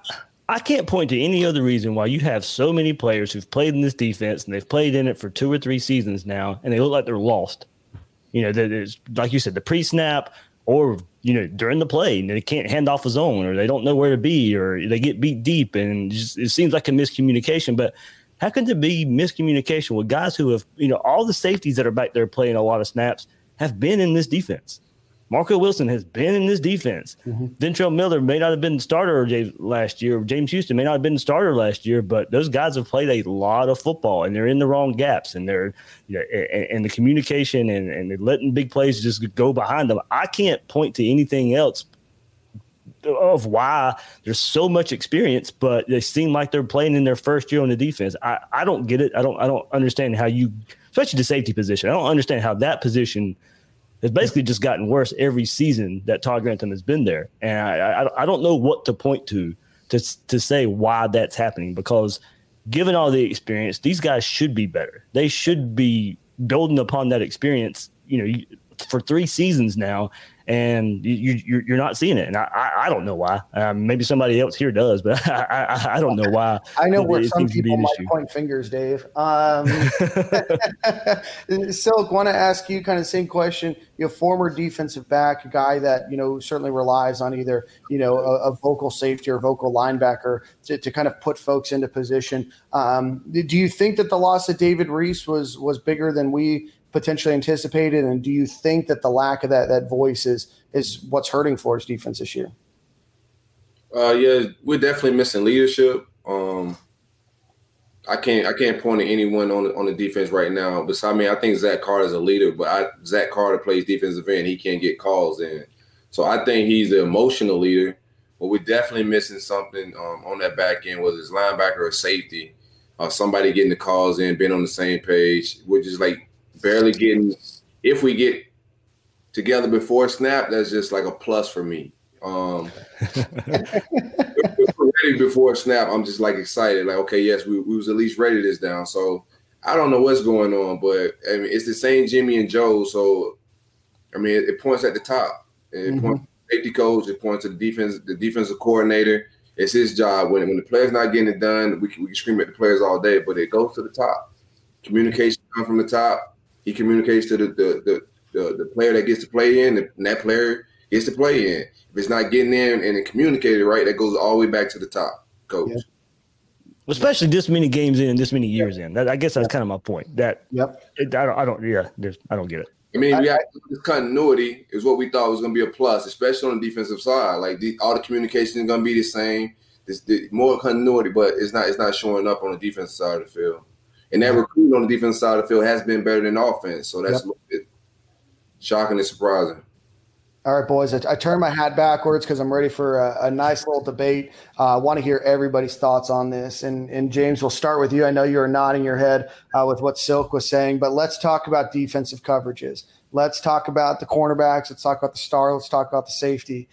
I can't point to any other reason why you have so many players who've played in this defense and they've played in it for 2 or 3 seasons now, and they look like they're lost. There's, like you said, the pre-snap or, during the play, and they can't hand off a zone, or they don't know where to be, or they get beat deep, and it seems like a miscommunication. But how can there be miscommunication with guys who have, all the safeties that are back there playing a lot of snaps have been in this defense? Marco Wilson has been in this defense. Mm-hmm. Ventrell Miller may not have been the starter last year. James Houston may not have been the starter last year, but those guys have played a lot of football, and they're in the wrong gaps, and they're and the communication and they're letting big plays just go behind them. I can't point to anything else of why there's so much experience, but they seem like they're playing in their first year on the defense. I don't get it. I don't understand how you, especially the safety position. I don't understand how that position has basically just gotten worse every season that Todd Grantham has been there. And I don't know what to point to say why that's happening, because given all the experience, these guys should be better. They should be building upon that experience, for 3 seasons now, and you're not seeing it. And I don't know why. Maybe somebody else here does, but I don't know why. I know where some people might point fingers, Dave. Silk, want to ask you kind of the same question. You're a former defensive back, a guy that, certainly relies on either, a vocal safety or vocal linebacker to kind of put folks into position. Do you think that the loss of David Reese was bigger than we potentially anticipated, and do you think that the lack of that voice is what's hurting Florida's defense this year? Yeah, we're definitely missing leadership. I can't point to anyone on the defense right now. But I think Zach Carter is a leader, but Zach Carter plays defensive end. He can't get calls in, so I think he's the emotional leader. But we're definitely missing something on that back end, whether it's linebacker or safety, somebody getting the calls in, being on the same page. We're just barely getting. If we get together before snap, that's just like a plus for me. If we're ready before snap, I'm just excited. Okay, yes, we was at least ready this down. So I don't know what's going on, but it's the same Jimmy and Joe. So it points at the top. It points to the safety coach. It points to the defensive coordinator. It's his job. When the player's not getting it done, we can scream at the players all day, but it goes to the top. Communication comes from the top. He communicates to the player that gets to play in, and that player gets to play in. If it's not getting in and it communicated right, that goes all the way back to the top, coach. Yeah. Especially this many games in, this many years in. I guess that's kind of my point. I don't get it. This continuity is what we thought was going to be a plus, especially on the defensive side. All the communication is going to be the same. More continuity, but it's not showing up on the defensive side of the field. And that recruiting on the defensive side of the field has been better than offense. So that's a little bit shocking and surprising. All right, boys, I turned my hat backwards because I'm ready for a nice little debate. I want to hear everybody's thoughts on this. And James, we'll start with you. I know you're nodding your head with what Silk was saying, but let's talk about defensive coverages. Let's talk about the cornerbacks. Let's talk about the star. Let's talk about the safety.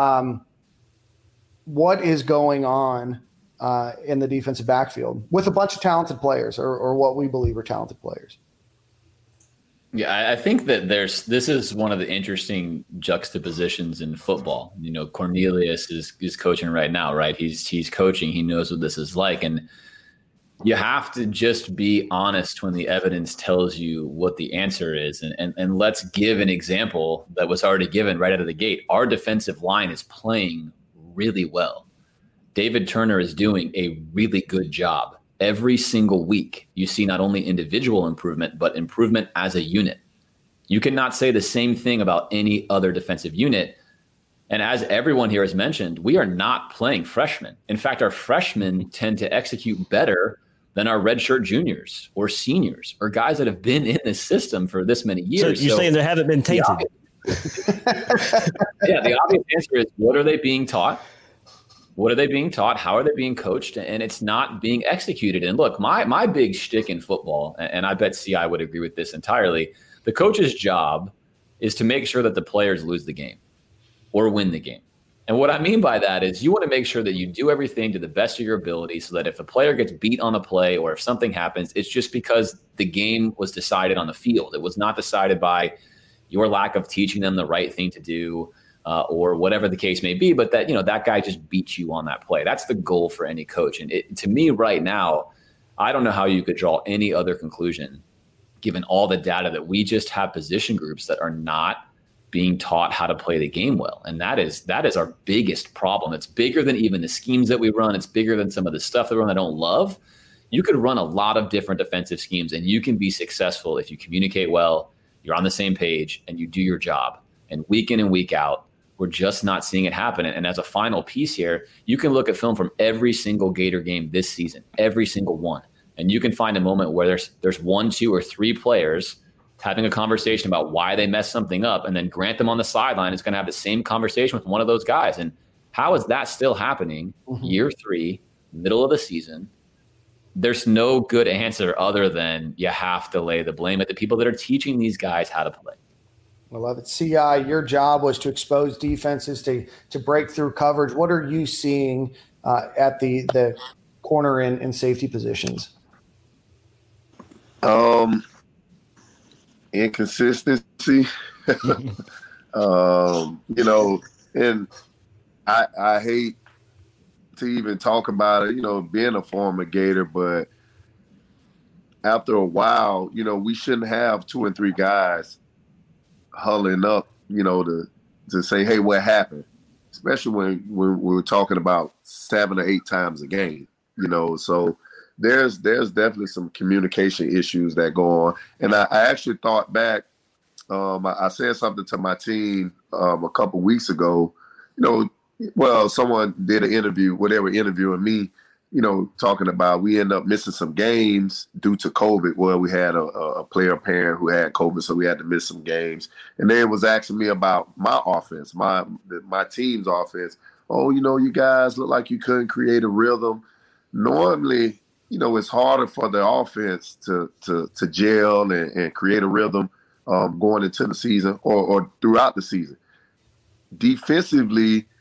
What is going on in the defensive backfield with a bunch of talented players or what we believe are talented players? Yeah, I think that this is one of the interesting juxtapositions in football. Cornelius is coaching right now, right? He's coaching. He knows what this is like. And you have to just be honest when the evidence tells you what the answer is. And let's give an example that was already given right out of the gate. Our defensive line is playing really well. David Turner is doing a really good job. Every single week, you see not only individual improvement, but improvement as a unit. You cannot say the same thing about any other defensive unit. And as everyone here has mentioned, we are not playing freshmen. In fact, our freshmen tend to execute better than our redshirt juniors or seniors or guys that have been in this system for this many years. So you're saying they haven't been tainted? The obvious answer is, what are they being taught? What are they being taught? How are they being coached? And it's not being executed. And look, my big shtick in football, and I bet CI would agree with this entirely, the coach's job is to make sure that the players lose the game or win the game. And what I mean by that is you want to make sure that you do everything to the best of your ability so that if a player gets beat on a play or if something happens, it's just because the game was decided on the field. It was not decided by your lack of teaching them the right thing to do or whatever the case may be, but that, that guy just beats you on that play. That's the goal for any coach. And to me right now, I don't know how you could draw any other conclusion given all the data that we just have position groups that are not being taught how to play the game well. And that is our biggest problem. It's bigger than even the schemes that we run. It's bigger than some of the stuff that we run I don't love. You could run a lot of different defensive schemes and you can be successful if you communicate well, you're on the same page, and you do your job. And week in and week out, we're just not seeing it happen. And as a final piece here, you can look at film from every single Gator game this season, every single one. And you can find a moment where there's 1, 2, or 3 players having a conversation about why they messed something up, and then Grant them on the sideline is going to have the same conversation with one of those guys. And how is that still happening year 3, middle of the season? There's no good answer other than you have to lay the blame at the people that are teaching these guys how to play. I love it. CI, your job was to expose defenses to break through coverage. What are you seeing at the corner and safety positions? Inconsistency. And I hate to even talk about it, being a former Gator, but after a while, we shouldn't have 2 and 3 guys huddling up, to say, hey, what happened? Especially when we're talking about 7 or 8 times a game, so there's definitely some communication issues that go on. And I actually thought back, I said something to my team a couple weeks ago, someone did an interview where they were interviewing me, talking about we end up missing some games due to COVID. Well, we had a player parent who had COVID, so we had to miss some games. And then was asking me about my offense, my team's offense. Oh, you guys look like you couldn't create a rhythm. Normally, it's harder for the offense to gel and create a rhythm going into the season or throughout the season. Defensively,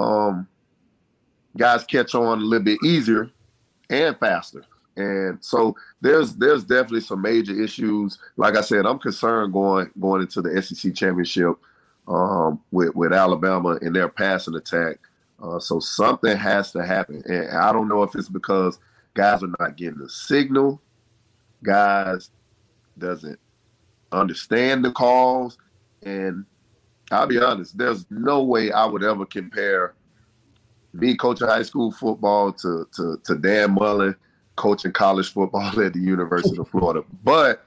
guys catch on a little bit easier and faster. And so there's definitely some major issues. Like I said, I'm concerned going into the SEC championship with Alabama and their passing attack. So something has to happen. And I don't know if it's because guys are not getting the signal, guys doesn't understand the calls. And I'll be honest, there's no way I would ever compare me coaching high school football to Dan Mullen coaching college football at the University of Florida. But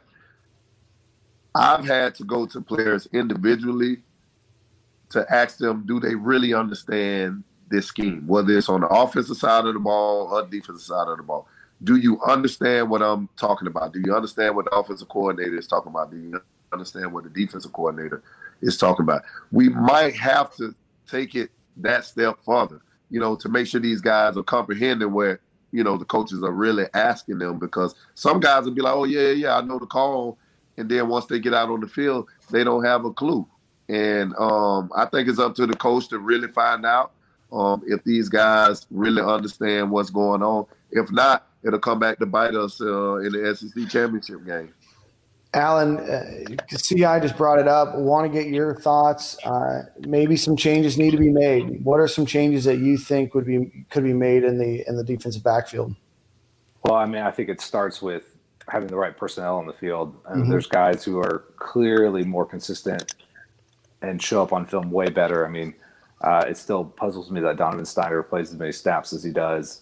I've had to go to players individually to ask them, do they really understand this scheme, whether it's on the offensive side of the ball or defensive side of the ball? Do you understand what I'm talking about? Do you understand what the offensive coordinator is talking about? Do you understand what the defensive coordinator is talking about? We might have to take it that step further, to make sure these guys are comprehending where, the coaches are really asking them, because some guys will be like, oh, yeah, I know the call. And then once they get out on the field, they don't have a clue. And I think it's up to the coach to really find out if these guys really understand what's going on. If not, it'll come back to bite us in the SEC championship game. Alan, CI just brought it up. Want to get your thoughts. Maybe some changes need to be made. What are some changes that you think could be made in the defensive backfield? Well, I think it starts with having the right personnel on the field. And there's guys who are clearly more consistent and show up on film way better. It still puzzles me that Donovan Steiner plays as many snaps as he does.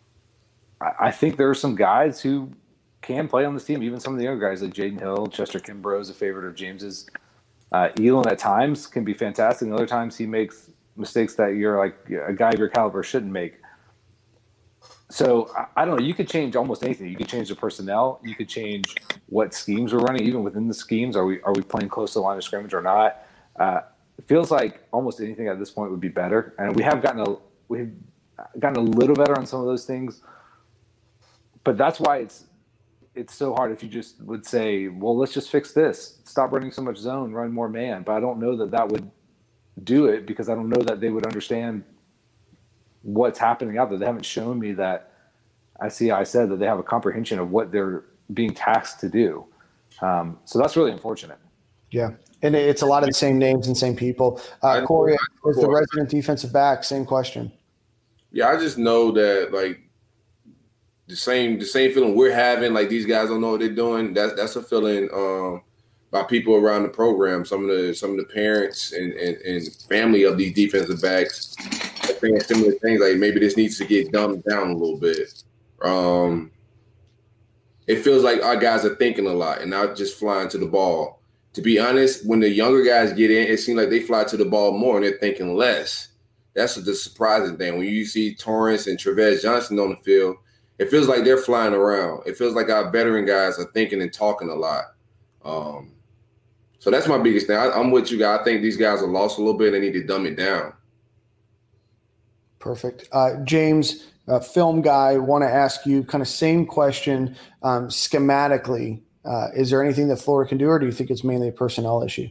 I think there are some guys who can play on this team, even some of the younger guys like Jaden Hill. Chester Kimbrough is a favorite of James's. Elon at times can be fantastic, and other times he makes mistakes that you're like a guy of your caliber shouldn't make. So I don't know. You could change almost anything. You could change the personnel. You could change what schemes we're running, even within the schemes. Are we playing close to the line of scrimmage or not? It feels like almost anything at this point would be better, and we've gotten a little better on some of those things. But that's why it's so hard if you just would say, well, let's just fix this. Stop running so much zone, run more man. But I don't know that would do it, because I don't know that they would understand what's happening out there. They haven't shown me that. I said that they have a comprehension of what they're being tasked to do. So that's really unfortunate. Yeah. And it's a lot of the same names and same people. Corey, as the resident defensive back, same question. Yeah, I just know that like the same feeling we're having, like these guys don't know what they're doing. That's a feeling by people around the program. Some of the parents and family of these defensive backs are saying similar things. Like maybe this needs to get dumbed down a little bit. It feels like our guys are thinking a lot and not just flying to the ball. To be honest, when the younger guys get in, it seems like they fly to the ball more and they're thinking less. That's the surprising thing. When you see Torrance and Trevez Johnson on the field, it feels like they're flying around. It feels like our veteran guys are thinking and talking a lot. So that's my biggest thing. I'm with you guys. I think these guys are lost a little bit. They need to dumb it down. Perfect. James, film guy, want to ask you kind of same question schematically. Is there anything that Florida can do, or do you think it's mainly a personnel issue?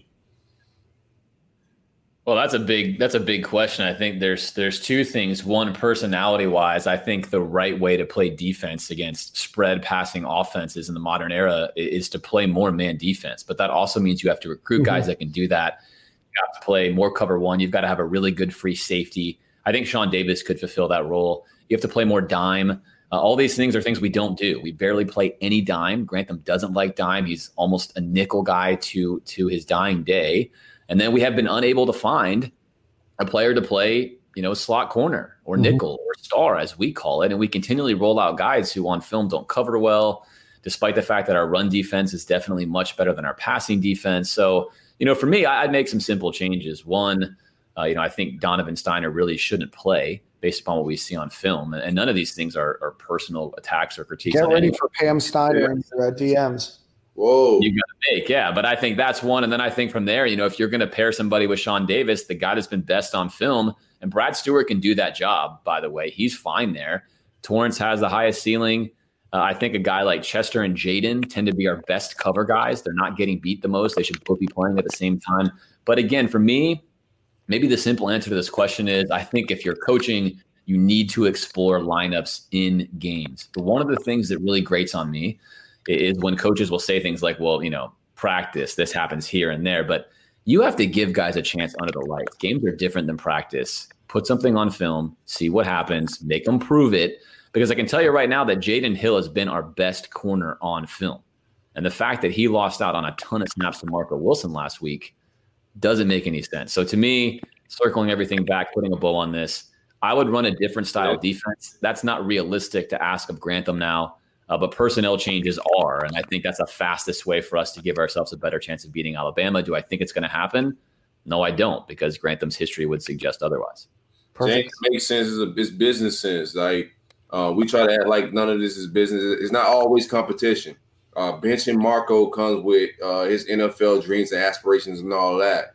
Well, that's a big question. I think there's two things. One, personality wise, I think the right way to play defense against spread passing offenses in the modern era is to play more man defense. But that also means you have to recruit guys that can do that. You have to play more cover one. You've got to have a really good free safety. I think Sean Davis could fulfill that role. You have to play more dime. All these things are things we don't do. We barely play any dime. Grantham doesn't like dime. He's almost a nickel guy to his dying day. And then we have been unable to find a player to play, slot corner or nickel or star, as we call it. And we continually roll out guys who on film don't cover well, despite the fact that our run defense is definitely much better than our passing defense. So, for me, I'd make some simple changes. One, I think Donovan Steiner really shouldn't play based upon what we see on film. And none of these things are personal attacks or critiques. Get ready for Pam Steiner and DMs. Whoa. You got to make, yeah. But I think that's one. And then I think from there, if you're going to pair somebody with Sean Davis, the guy that's been best on film, and Brad Stewart can do that job, by the way. He's fine there. Torrance has the highest ceiling. I think a guy like Chester and Jaden tend to be our best cover guys. They're not getting beat the most. They should both be playing at the same time. But again, for me, maybe the simple answer to this question is I think if you're coaching, you need to explore lineups in games. But one of the things that really grates on me is when coaches will say things like, well, practice, this happens here and there. But you have to give guys a chance under the lights. Games are different than practice. Put something on film, see what happens, make them prove it. Because I can tell you right now that Jaden Hill has been our best corner on film. And the fact that he lost out on a ton of snaps to Marco Wilson last week doesn't make any sense. So to me, circling everything back, putting a bow on this, I would run a different style defense. That's not realistic to ask of Grantham now, but personnel changes are. And I think that's the fastest way for us to give ourselves a better chance of beating Alabama. Do I think it's going to happen? No, I don't, because Grantham's history would suggest otherwise. Perfect. It makes sense. It's business sense. Like we try to act like none of this is business. It's not always competition. Benching Marco comes with his NFL dreams and aspirations and all that.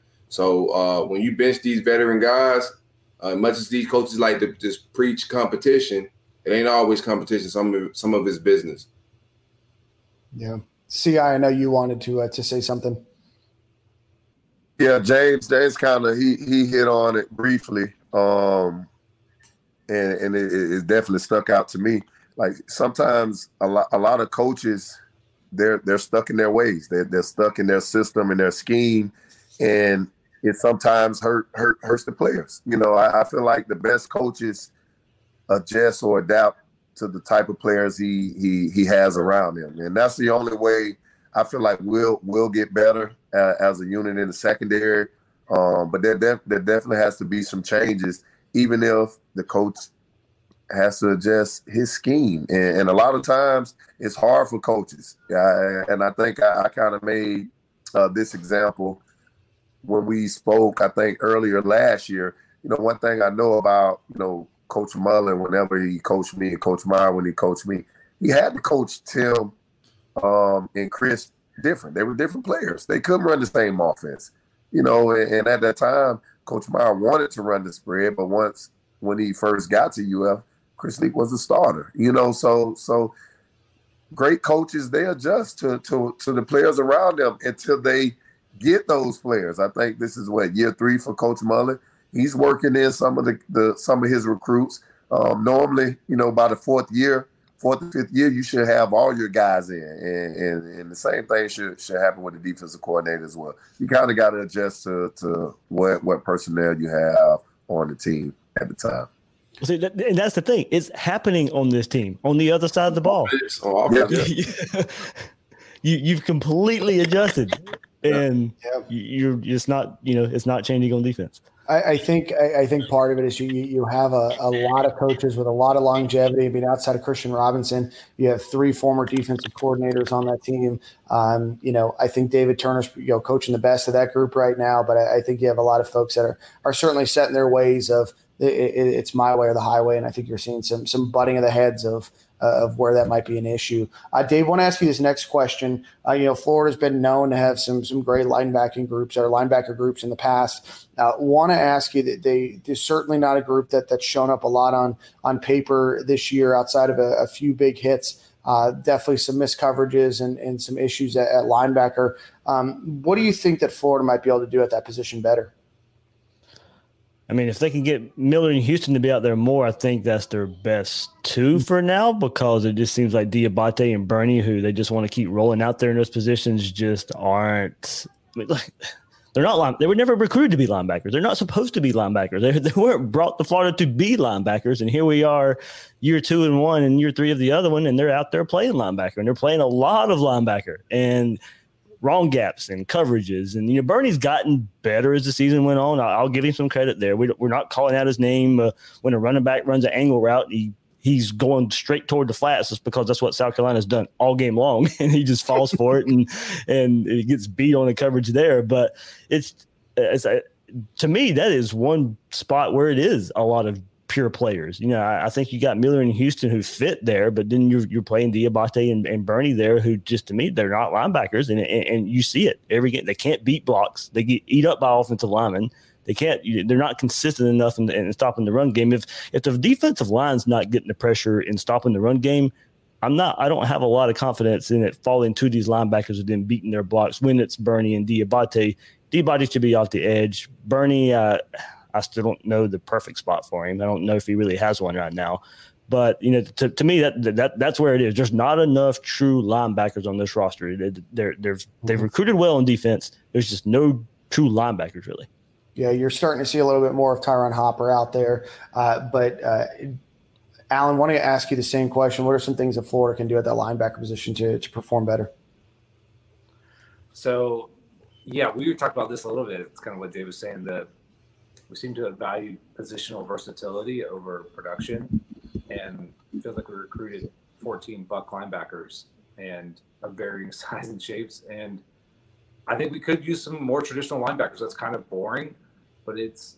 So when you bench these veteran guys, much as these coaches like to just preach competition, it ain't always competition. Some of it's business. Yeah. CI, I know you wanted to say something. Yeah, James kind of he hit on it briefly, and it definitely stuck out to me. Like sometimes a lot of coaches, they're stuck in their ways. They're stuck in their system and their scheme, and it sometimes hurts the players. I feel like the best coaches adjust or adapt to the type of players he has around him, and that's the only way I feel like we'll get better as a unit in the secondary. But there definitely has to be some changes, even if the coach has to adjust his scheme. And a lot of times it's hard for coaches. And I think I kind of made this example when we spoke, I think earlier last year. One thing I know about, Coach Mullen, whenever he coached me, and Coach Meyer when he coached me, he had to coach Tim and Chris different. They were different players. They couldn't run the same offense, and at that time, Coach Meyer wanted to run the spread, but when he first got to UF, Chris Leak was the starter, so great coaches, they adjust to the players around them until they get those players. I think this is year 3 for Coach Mullen. He's working in some of his recruits. Normally, by the 4th year, fourth and fifth year, you should have all your guys in, and the same thing should happen with the defensive coordinator as well. You kind of got to adjust to what personnel you have on the team at the time. See, and that's the thing. It's happening on this team, on the other side of the ball. You've completely adjusted, and you're just not. It's not changing on defense. I think part of it is you have a lot of coaches with a lot of longevity. I mean, outside of Christian Robinson, you have 3 former defensive coordinators on that team. I think David Turner's coaching the best of that group right now, but I think you have a lot of folks that are certainly set in their ways of it's my way or the highway, and I think you're seeing some butting of the heads of where that might be an issue. Dave, I want to ask you this next question. Florida's been known to have some great linebacker groups in the past. Want to ask you that they're certainly not a group that's shown up a lot on paper this year outside of a few big hits. Definitely some missed coverages and some issues at linebacker. What do you think that Florida might be able to do at that position better? I mean, if they can get Miller and Houston to be out there more, I think that's their best 2 for now, because it just seems like Diabate and Bernie, who they just want to keep rolling out there in those positions, just aren't. I mean, they're not. They were never recruited to be linebackers. They're not supposed to be linebackers. They weren't brought to Florida to be linebackers. And here we are, year 2 and 1, and year 3 of the other one, and they're out there playing linebacker, and they're playing a lot of linebacker and wrong gaps and coverages. And, Bernie's gotten better as the season went on. I'll give him some credit there. We're not calling out his name when a running back runs an angle route. He's going straight toward the flats just because that's what South Carolina's done all game long, and he just falls for it and he gets beat on the coverage there. But to me, that is one spot where it is a lot of pure players. I think you got Miller and Houston who fit there, but then you're playing Diabate and Bernie there, who just, to me, they're not linebackers, and you see it every game. They can't beat blocks. They get eat up by offensive linemen. They're not consistent enough in stopping the run game. If the defensive line's not getting the pressure in stopping the run game, I don't have a lot of confidence in it falling to these linebackers and then beating their blocks when it's Bernie and Diabate. Diabate should be off the edge. Bernie, I still don't know the perfect spot for him. I don't know if he really has one right now. But, to me, that's where it is. There's not enough true linebackers on this roster. They've recruited well on defense. There's just no true linebackers, really. Yeah, you're starting to see a little bit more of Tyron Hopper out there. But Alan, I want to ask you the same question. What are some things that Florida can do at that linebacker position to perform better? So, yeah, we talked about this a little bit. It's kind of what Dave was saying, that we seem to have valued positional versatility over production, and it feels like we recruited 14 buck linebackers and of varying sizes and shapes. And I think we could use some more traditional linebackers. That's kind of boring, but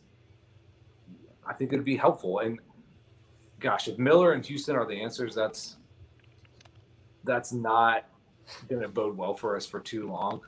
I think it'd be helpful. And gosh, if Miller and Houston are the answers, that's not going to bode well for us for too long.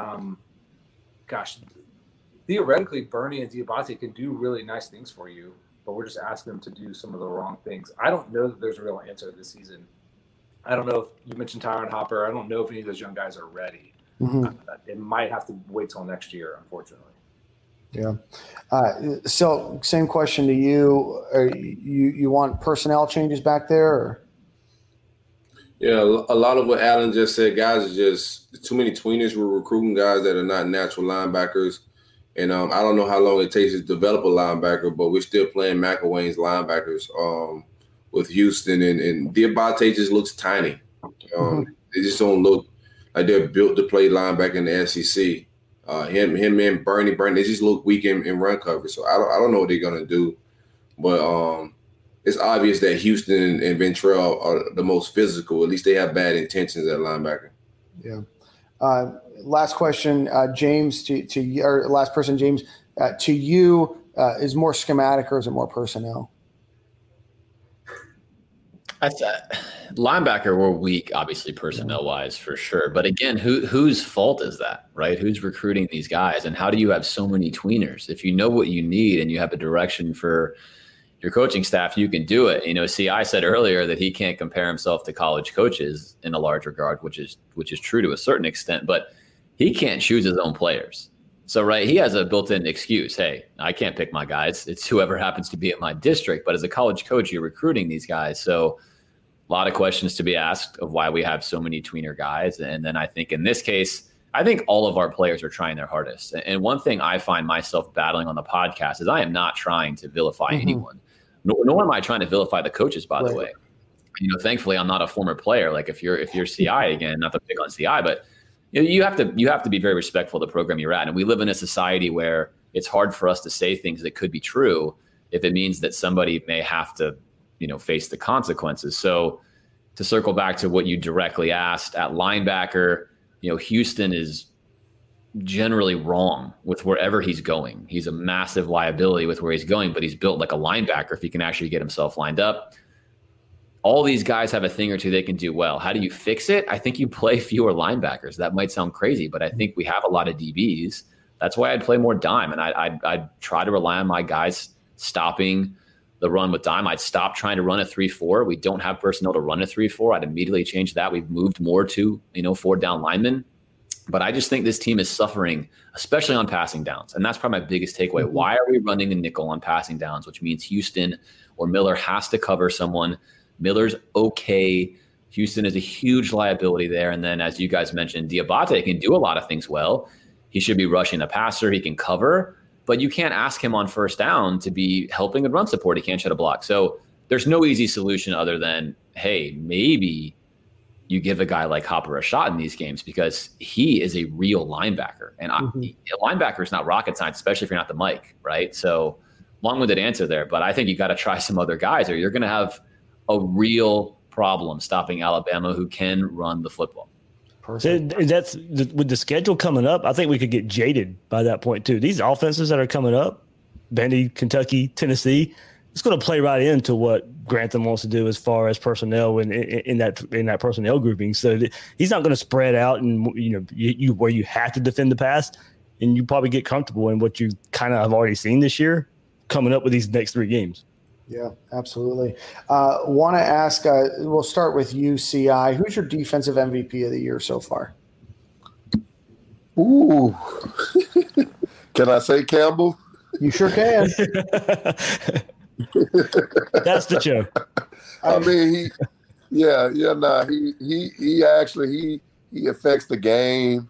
Theoretically, Bernie and Diabate can do really nice things for you, but we're just asking them to do some of the wrong things. I don't know that there's a real answer this season. I don't know if you mentioned Tyron Hopper. I don't know if any of those young guys are ready. Mm-hmm. It might have to wait till next year, unfortunately. Yeah. So same question to you. You want personnel changes back there? Or? Yeah, a lot of what Alan just said, guys, is just too many tweeners. We're recruiting guys that are not natural linebackers. And I don't know how long it takes to develop a linebacker, but we're still playing McElwain's linebackers with Houston. And Diabate just looks tiny. They just don't look like they're built to play linebacker in the SEC. Him and Bernie, they just look weak in run coverage. So I don't know what they're going to do. But it's obvious that Houston and Ventrell are the most physical. At least they have bad intentions at linebacker. Yeah. Last question, James, to you, or last person, James, to you, is more schematic or is it more personnel? Linebacker, we're weak, obviously, personnel-wise, for sure. But again, whose fault is that, right? Who's recruiting these guys? And how do you have so many tweeners? If you know what you need and you have a direction for your coaching staff, you can do it. I said earlier that he can't compare himself to college coaches in a large regard, which is true to a certain extent, but he can't choose his own players. So, right, he has a built-in excuse. Hey, I can't pick my guys. It's whoever happens to be at my district. But as a college coach, you're recruiting these guys. So A lot of questions to be asked of why we have so many tweener guys. And then I think in this case, I think all of our players are trying their hardest. And one thing I find myself battling on the podcast is I am not trying to vilify anyone, nor am I trying to vilify the coaches, by the way. Thankfully, I'm not a former player. Like if you're CI again, not to pick on CI, but you have to be very respectful of the program you're at. And we live in a society where it's hard for us to say things that could be true if it means that somebody may have to, face the consequences. So to circle back to what you directly asked at linebacker, Houston is generally wrong with wherever he's going. He's a massive liability with where he's going, but he's built like a linebacker if he can actually get himself lined up. All these guys have a thing or two they can do well. How do you fix it? I think you play fewer linebackers. That might sound crazy, but I think we have a lot of DBs. That's why I'd play more dime, and I'd try to rely on my guys stopping the run with dime. I'd stop trying to run a 3-4. We don't have personnel to run a 3-4. I'd immediately change that. We've moved more to, 4-down linemen. But I just think this team is suffering, especially on passing downs. And that's probably my biggest takeaway. Why are we running a nickel on passing downs, which means Houston or Miller has to cover someone. Miller's okay. Houston is a huge liability there. And then, as you guys mentioned, Diabate can do a lot of things well. He should be rushing the passer. He can cover. But you can't ask him on first down to be helping with run support. He can't shed a block. So there's no easy solution other than, hey, maybe you give a guy like Hopper a shot in these games because he is a real linebacker. And a linebacker is not rocket science, especially if you're not the Mike, right? So long-winded answer there. But I think you got to try some other guys or you're going to have a real problem stopping Alabama who can run the football. That's with the schedule coming up. I think we could get jaded by that point too. These offenses that are coming up, Vandy, Kentucky, Tennessee, it's going to play right into what Grantham wants to do as far as personnel in that personnel grouping. So he's not going to spread out and you where you have to defend the pass, and you probably get comfortable in what you kind of have already seen this year coming up with these next 3 games. Yeah, absolutely. Want to ask, we'll start with you, CI. Who's your defensive MVP of the year so far? Ooh. Can I say Campbell? You sure can. That's the joke. I mean, he actually affects the game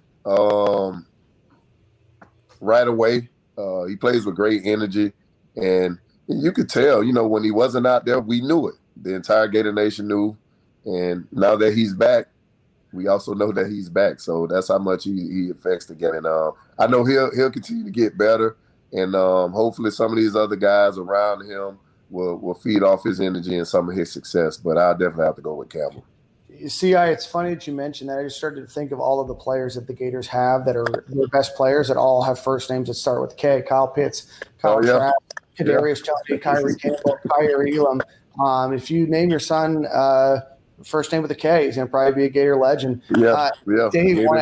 right away. He plays with great energy, and you could tell, when he wasn't out there, we knew it. The entire Gator Nation knew. And now that he's back, we also know that he's back. So that's how much he affects the game. And I know he'll continue to get better. And hopefully some of these other guys around him will feed off his energy and some of his success. But I'll definitely have to go with Campbell. CI, it's funny that you mentioned that. I just started to think of all of the players that the Gators have that are their best players that all have first names that start with K. Kyle Pitts, Kyle Trask, Kadarius Toney, Kyrie Campbell, Kyrie Elam. If you name your son first name with a K, he's going to probably be a Gator legend. Dave, I want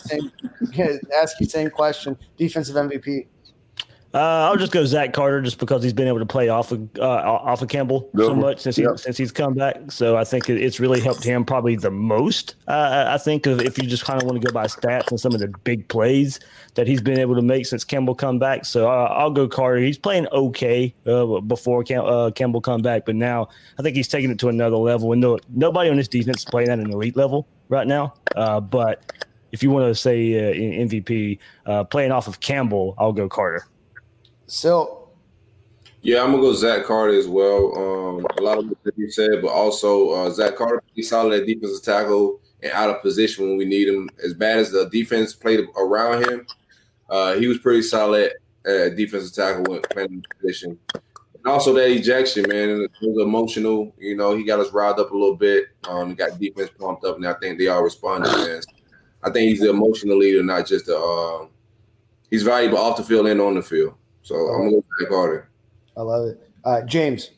to ask you the same question. Defensive MVP. I'll just go Zach Carter just because he's been able to play off of Campbell so much since he's come back. So I think it's really helped him probably the most. I think if you just kind of want to go by stats and some of the big plays that he's been able to make since Campbell come back. So I'll go Carter. He's playing okay before Campbell come back, but now I think he's taking it to another level. And nobody on this defense is playing at an elite level right now. But if you want to say MVP playing off of Campbell, I'll go Carter. So, yeah, I'm gonna go Zach Carter as well. A lot of what you said, but also Zach Carter, he's solid at defensive tackle and out of position when we need him. As bad as the defense played around him, he was pretty solid at defensive tackle when playing in position. And also that ejection, man, it was emotional. He got us riled up a little bit. He got defense pumped up, and I think they all responded. Man. I think he's the emotional leader, not just he's valuable off the field and on the field. So I'm going to go Zach Carter. I love it. James.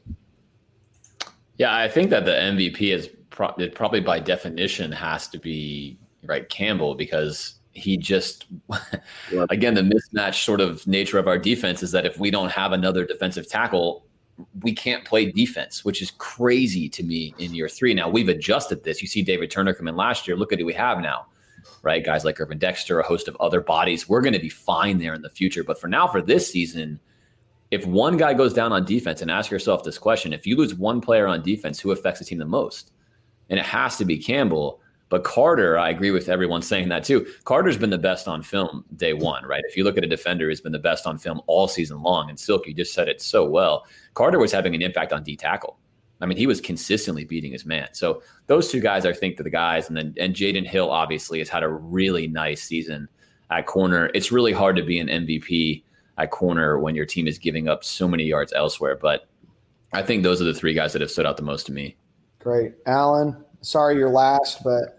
Yeah, I think that the MVP is probably by definition has to be Campbell because he just, again, the mismatch sort of nature of our defense is that if we don't have another defensive tackle, we can't play defense, which is crazy to me in year 3. Now, we've adjusted this. You see David Turner come in last year. Look at who we have now. Right, guys like Irvin Dexter, a host of other bodies. We're going to be fine there in the future. But for now, for this season, if one guy goes down on defense, and ask yourself this question, if you lose one player on defense, who affects the team the most? and it has to be Campbell. But Carter, I agree with everyone saying that too. Carter's been the best on film day one, right? If you look at a defender who's been the best on film all season long, and Silk, you just said it so well, Carter was having an impact on D tackle. I mean, he was consistently beating his man. So those two guys, I think, are the guys. And Jaden Hill, obviously, has had a really nice season at corner. It's really hard to be an MVP at corner when your team is giving up so many yards elsewhere. But I think those are the three guys that have stood out the most to me. Great. Alan, sorry you're last, but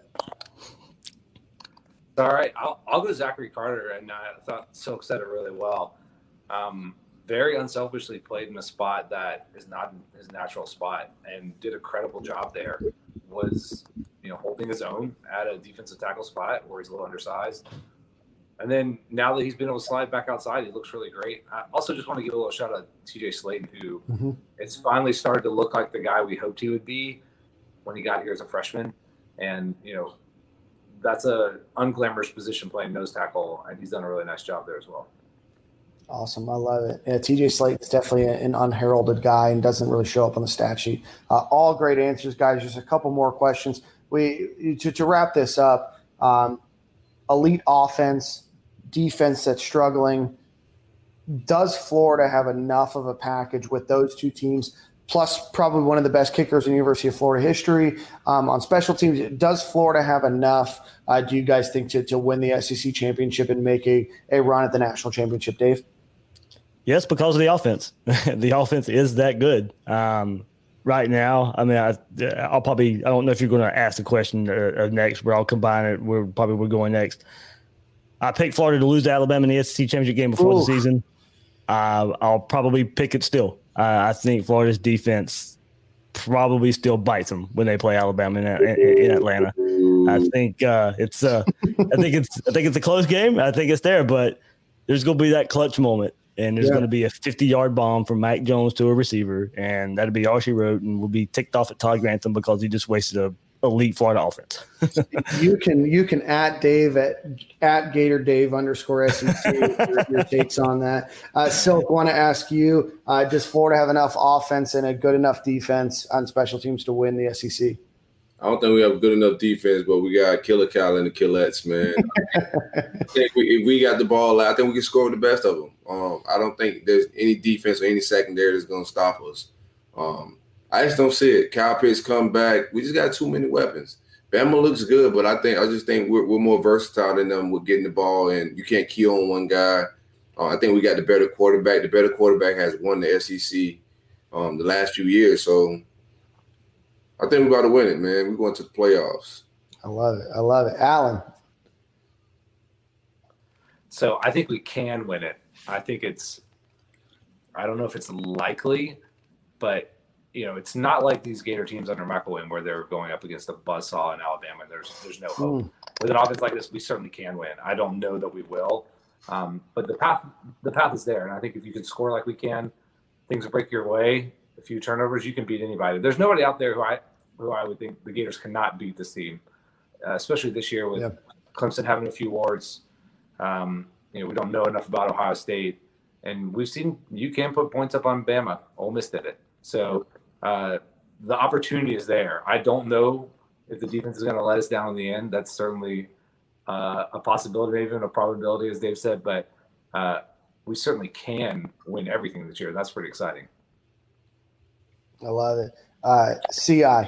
all right, I'll go Zachary Carter, and I thought Silk said it really well. Very unselfishly played in a spot that is not his natural spot, and did a credible job there. Was holding his own at a defensive tackle spot where he's a little undersized, and then now that he's been able to slide back outside, he looks really great. I also just want to give a little shout out to TJ Slaton, who it's finally started to look like the guy we hoped he would be when he got here as a freshman, and that's a unglamorous position playing nose tackle, and he's done a really nice job there as well. Awesome. I love it. Yeah, TJ Slate is definitely an unheralded guy and doesn't really show up on the stat sheet. All great answers, guys. Just a couple more questions. To wrap this up, elite offense, defense that's struggling. Does Florida have enough of a package with those two teams, plus probably one of the best kickers in University of Florida history on special teams? Does Florida have enough, do you guys think, to win the SEC championship and make a run at the national championship, Dave? Yes, because of the offense. The offense is that good right now. I mean, I'll probably – I don't know if you're going to ask the question next, but I'll combine it. We're going next. I picked Florida to lose to Alabama in the SEC championship game before the season. I'll probably pick it still. I think Florida's defense probably still bites them when they play Alabama in Atlanta. I think it's a close game. I think it's there, but there's going to be that clutch moment, and there's going to be a 50-yard bomb from Mac Jones to a receiver, and that'll be all she wrote, and we'll be ticked off at Todd Grantham because he just wasted a elite Florida offense. You can at Dave at Gator Dave _SEC your takes on that. Silk, want to ask you, does Florida have enough offense and a good enough defense on special teams to win the SEC? I don't think we have good enough defense, but we got Killer Cal and the Killettes, man. I think if we got the ball, I think we can score with the best of them. I don't think there's any defense or any secondary that's going to stop us. I just don't see it. Kyle Pitts come back. We just got too many weapons. Bama looks good, but I just think we're more versatile than them with getting the ball, and you can't key on one guy. I think we got the better quarterback. The better quarterback has won the SEC the last few years, so I think we're about to win it, man. We're going to the playoffs. I love it. Alan. So I think we can win it. I don't know if it's likely, but it's not like these Gator teams under McElwain where they're going up against a buzzsaw in Alabama. There's no hope. With an offense like this, we certainly can win. I don't know that we will, but the path is there. And I think if you can score like we can, things will break your way. A few turnovers, you can beat anybody. There's nobody out there who I would think the Gators cannot beat this team, especially this year with Clemson having a few warts. We don't know enough about Ohio State, and we've seen you can put points up on Bama. Ole Miss did it. So the opportunity is there. I don't know if the defense is going to let us down in the end. That's certainly a possibility, even a probability, as Dave said. But we certainly can win everything this year. That's pretty exciting. I love it. CI.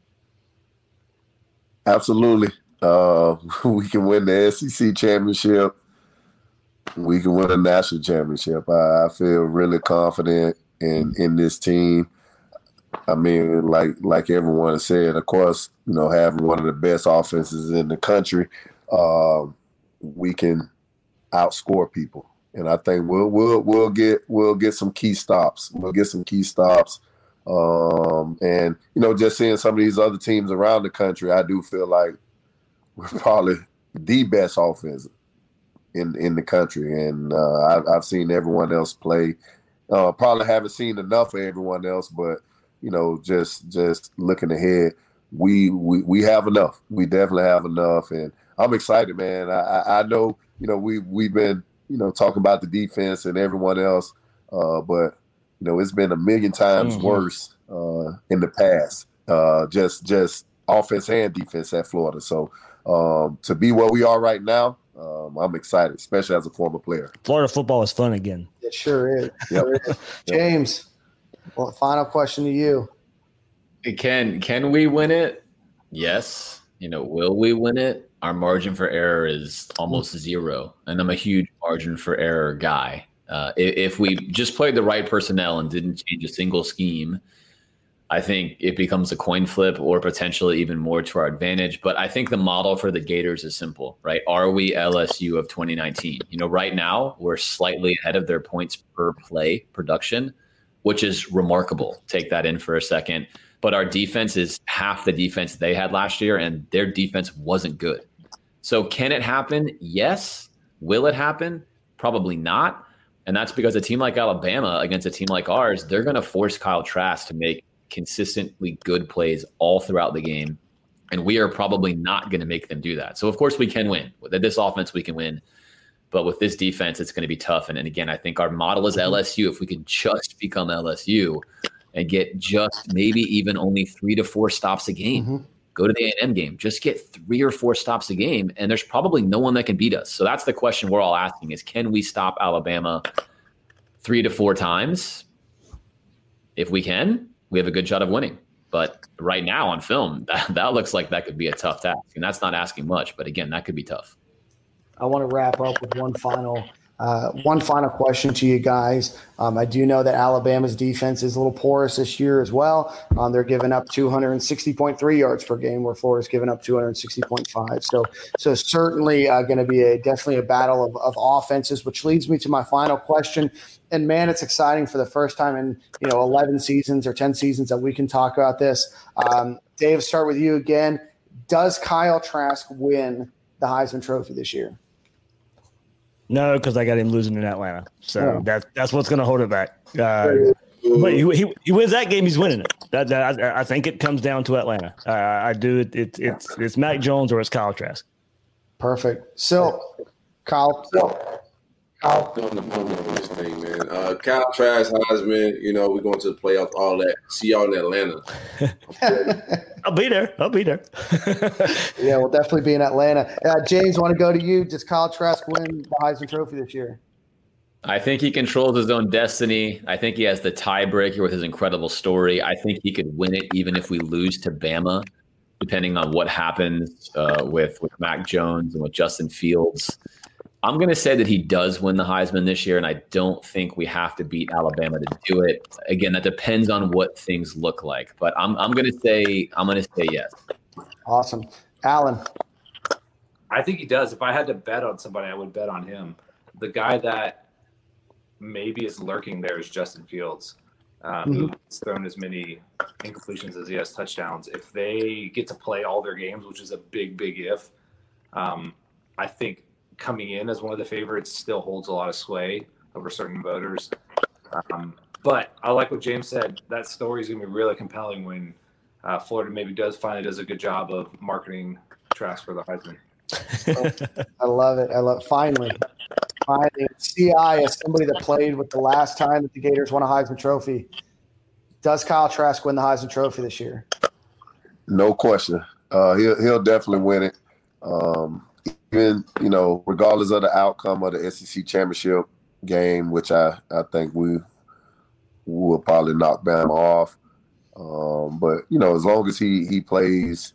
Absolutely. We can win the SEC championship. We can win a national championship. I feel really confident in this team. I mean, like everyone said, of course, having one of the best offenses in the country, we can outscore people, and I think we'll get some key stops. We'll get some key stops, and just seeing some of these other teams around the country, I do feel like we're probably the best offense in the country, and I've seen everyone else play. Probably haven't seen enough of everyone else, but just looking ahead, we have enough. We definitely have enough, and I'm excited, man. I know we've been talking about the defense and everyone else, but it's been a million times worse in the past. Just offense and defense at Florida. So to be where we are right now, I'm excited, especially as a former player. Florida football is fun again. It sure is. Yep. Sure is. James, well, final question to you. Can we win it? Yes. Will we win it? Our margin for error is almost zero, and I'm a huge margin for error guy. If we just played the right personnel and didn't change a single scheme, I think it becomes a coin flip or potentially even more to our advantage. But I think the model for the Gators is simple, right? Are we LSU of 2019? Right now we're slightly ahead of their points per play production, which is remarkable. Take that in for a second. But our defense is half the defense they had last year, and their defense wasn't good. So can it happen? Yes. Will it happen? Probably not. And that's because a team like Alabama against a team like ours, they're going to force Kyle Trask to make consistently good plays all throughout the game. And we are probably not going to make them do that. So, of course, we can win. With this offense, we can win. But with this defense, it's going to be tough. And again, I think our model is LSU. If we could just become LSU and get just maybe even only 3 to 4 stops a game, go to the A&M game, just get 3 or 4 stops a game, and there's probably no one that can beat us. So that's the question we're all asking is, can we stop Alabama 3 to 4 times? If we can, we have a good shot of winning. But right now on film, that looks like that could be a tough task. And that's not asking much, but again, that could be tough. I want to wrap up with one final question to you guys. I do know that Alabama's defense is a little porous this year as well. They're giving up 260.3 yards per game, where Florida's giving up 260.5. So certainly going to be definitely a battle of offenses, which leads me to my final question. And man, it's exciting for the first time in 11 seasons or 10 seasons that we can talk about this. Dave, start with you again. Does Kyle Trask win the Heisman Trophy this year? No, because I got him losing in Atlanta. So that's what's going to hold it back. But he wins that game, he's winning it. I think it comes down to Atlanta. I do. It's Mac Jones or it's Kyle Trask. Perfect. So, Kyle. Kyle Trask, Heisman, we're going to the playoffs, all that. See y'all in Atlanta. I'll be there. Yeah, we'll definitely be in Atlanta. James, want to go to you. Does Kyle Trask win the Heisman Trophy this year? I think he controls his own destiny. I think he has the tiebreaker with his incredible story. I think he could win it even if we lose to Bama, depending on what happens with Mac Jones and with Justin Fields. I'm going to say that he does win the Heisman this year, and I don't think we have to beat Alabama to do it. Again, that depends on what things look like, but I'm going to say yes. Awesome. Alan. I think he does. If I had to bet on somebody, I would bet on him. The guy that maybe is lurking there is Justin Fields, who's thrown as many incompletions as he has touchdowns. If they get to play all their games, which is a big, big if, I think coming in as one of the favorites still holds a lot of sway over certain voters. But I like what James said. That story is going to be really compelling when Florida maybe finally does a good job of marketing Trask for the Heisman. I love it. Finally, CI, as somebody that played with the last time that the Gators won a Heisman Trophy, does Kyle Trask win the Heisman Trophy this year? No question. He'll definitely win it. Even, regardless of the outcome of the SEC championship game, which I think we will probably knock Bama off. But, as long as he plays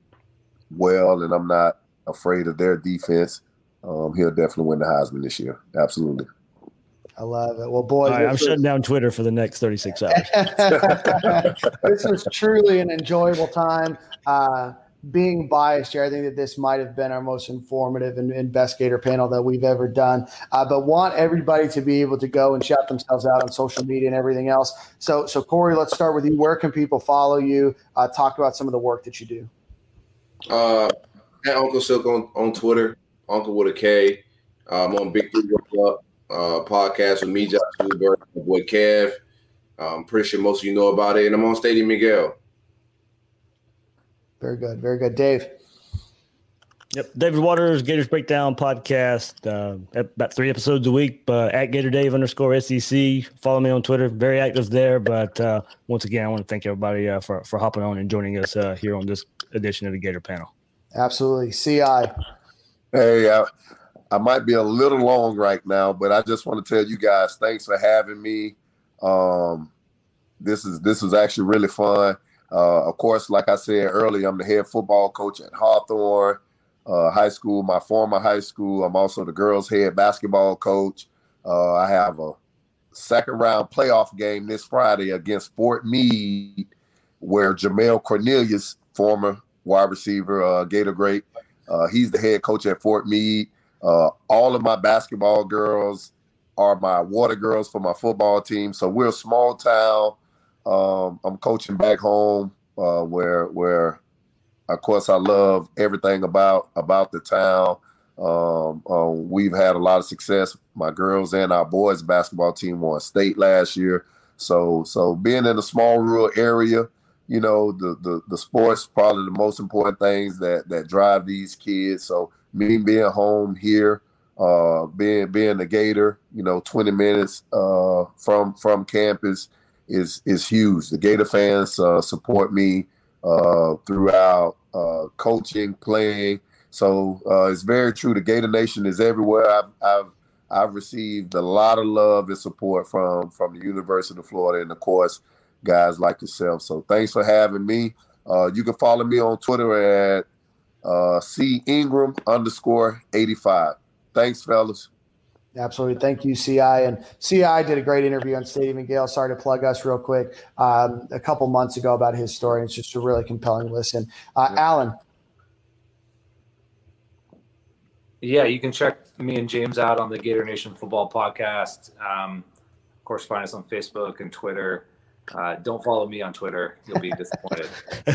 well and I'm not afraid of their defense, he'll definitely win the Heisman this year. Absolutely. I love it. Well, boys, I'm shutting down Twitter for the next 36 hours. This was truly an enjoyable time. Being biased here, I think that this might have been our most informative and best Gator panel that we've ever done. But want everybody to be able to go and shout themselves out on social media and everything else. So Corey, let's start with you. Where can people follow you? Talk about some of the work that you do. At Uncle Silk on Twitter, Uncle with a K. I'm on Big Three Work Up podcast with me, Josh Huber, my boy Kev. I'm pretty sure most of you know about it. And I'm on Stadium Miguel. Very good. Very good. Dave. Yep. David Waters, Gators Breakdown podcast, about 3 episodes a week, at GatorDave_SEC. Follow me on Twitter. Very active there. But once again, I want to thank everybody for hopping on and joining us here on this edition of the Gator Panel. Absolutely. CI. Hey, I might be a little long right now, but I just want to tell you guys, thanks for having me. This is actually really fun. Of course, like I said earlier, I'm the head football coach at Hawthorne High School, my former high school. I'm also the girls' head basketball coach. I have a second-round playoff game this Friday against Fort Meade, where Jamel Cornelius, former wide receiver, Gator great, he's the head coach at Fort Meade. All of my basketball girls are my water girls for my football team. So we're a small town. I'm coaching back home where of course I love everything about the town. We've had a lot of success. My girls and our boys basketball team won state last year. So being in a small rural area, you know, the sports probably the most important things that drive these kids. So me being home here, being a Gator, you know, 20 minutes from campus is huge. The Gator fans support me throughout coaching, playing. So it's very true. The Gator Nation is everywhere. I've received a lot of love and support from the University of Florida and, of course, guys like yourself. So thanks for having me. You can follow me on Twitter at @CIngram_85. Thanks, fellas. Absolutely. Thank you, CI. And CI did a great interview on Stadium and Gale. Sorry to plug us real quick. A couple months ago about his story. It's just a really compelling listen. Alan. Yeah, you can check me and James out on the Gator Nation Football Podcast. Of course, find us on Facebook and Twitter. Don't follow me on Twitter. You'll be disappointed.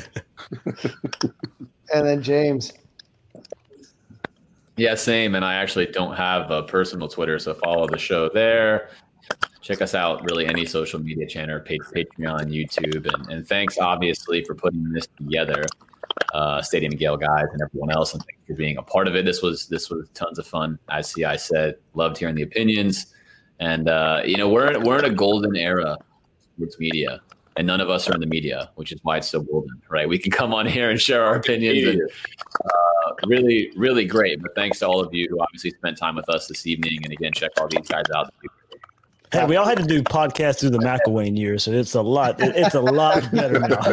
And then James. Yeah, same. And I actually don't have a personal Twitter, so follow the show there. Check us out, really, any social media channel, Patreon, YouTube. And thanks, obviously, for putting this together, Stadium and Gale guys and everyone else, and thanks for being a part of it. This was tons of fun. As CI said, loved hearing the opinions. And, we're in a golden era of sports media, and none of us are in the media, which is why it's so golden, right? We can come on here and share our opinions. And, really, really great. But thanks to all of you who obviously spent time with us this evening. And again, check all these guys out. Hey, we all had to do podcasts through the McElwain years, so it's a lot better now.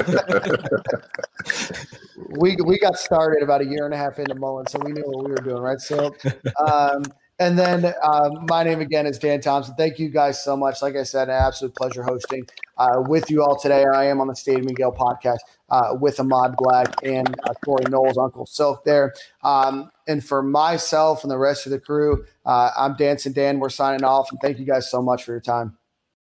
We got started about a year and a half into Mullen, so we knew what we were doing, right, Sil? And then my name again is Dan Thompson. Thank you guys so much. Like I said, an absolute pleasure hosting with you all today. I am on the Stadium and Gale podcast with Ahmad Black and Corey Knowles, Uncle Silk there. And for myself and the rest of the crew, I'm Dancing Dan. We're signing off, and thank you guys so much for your time.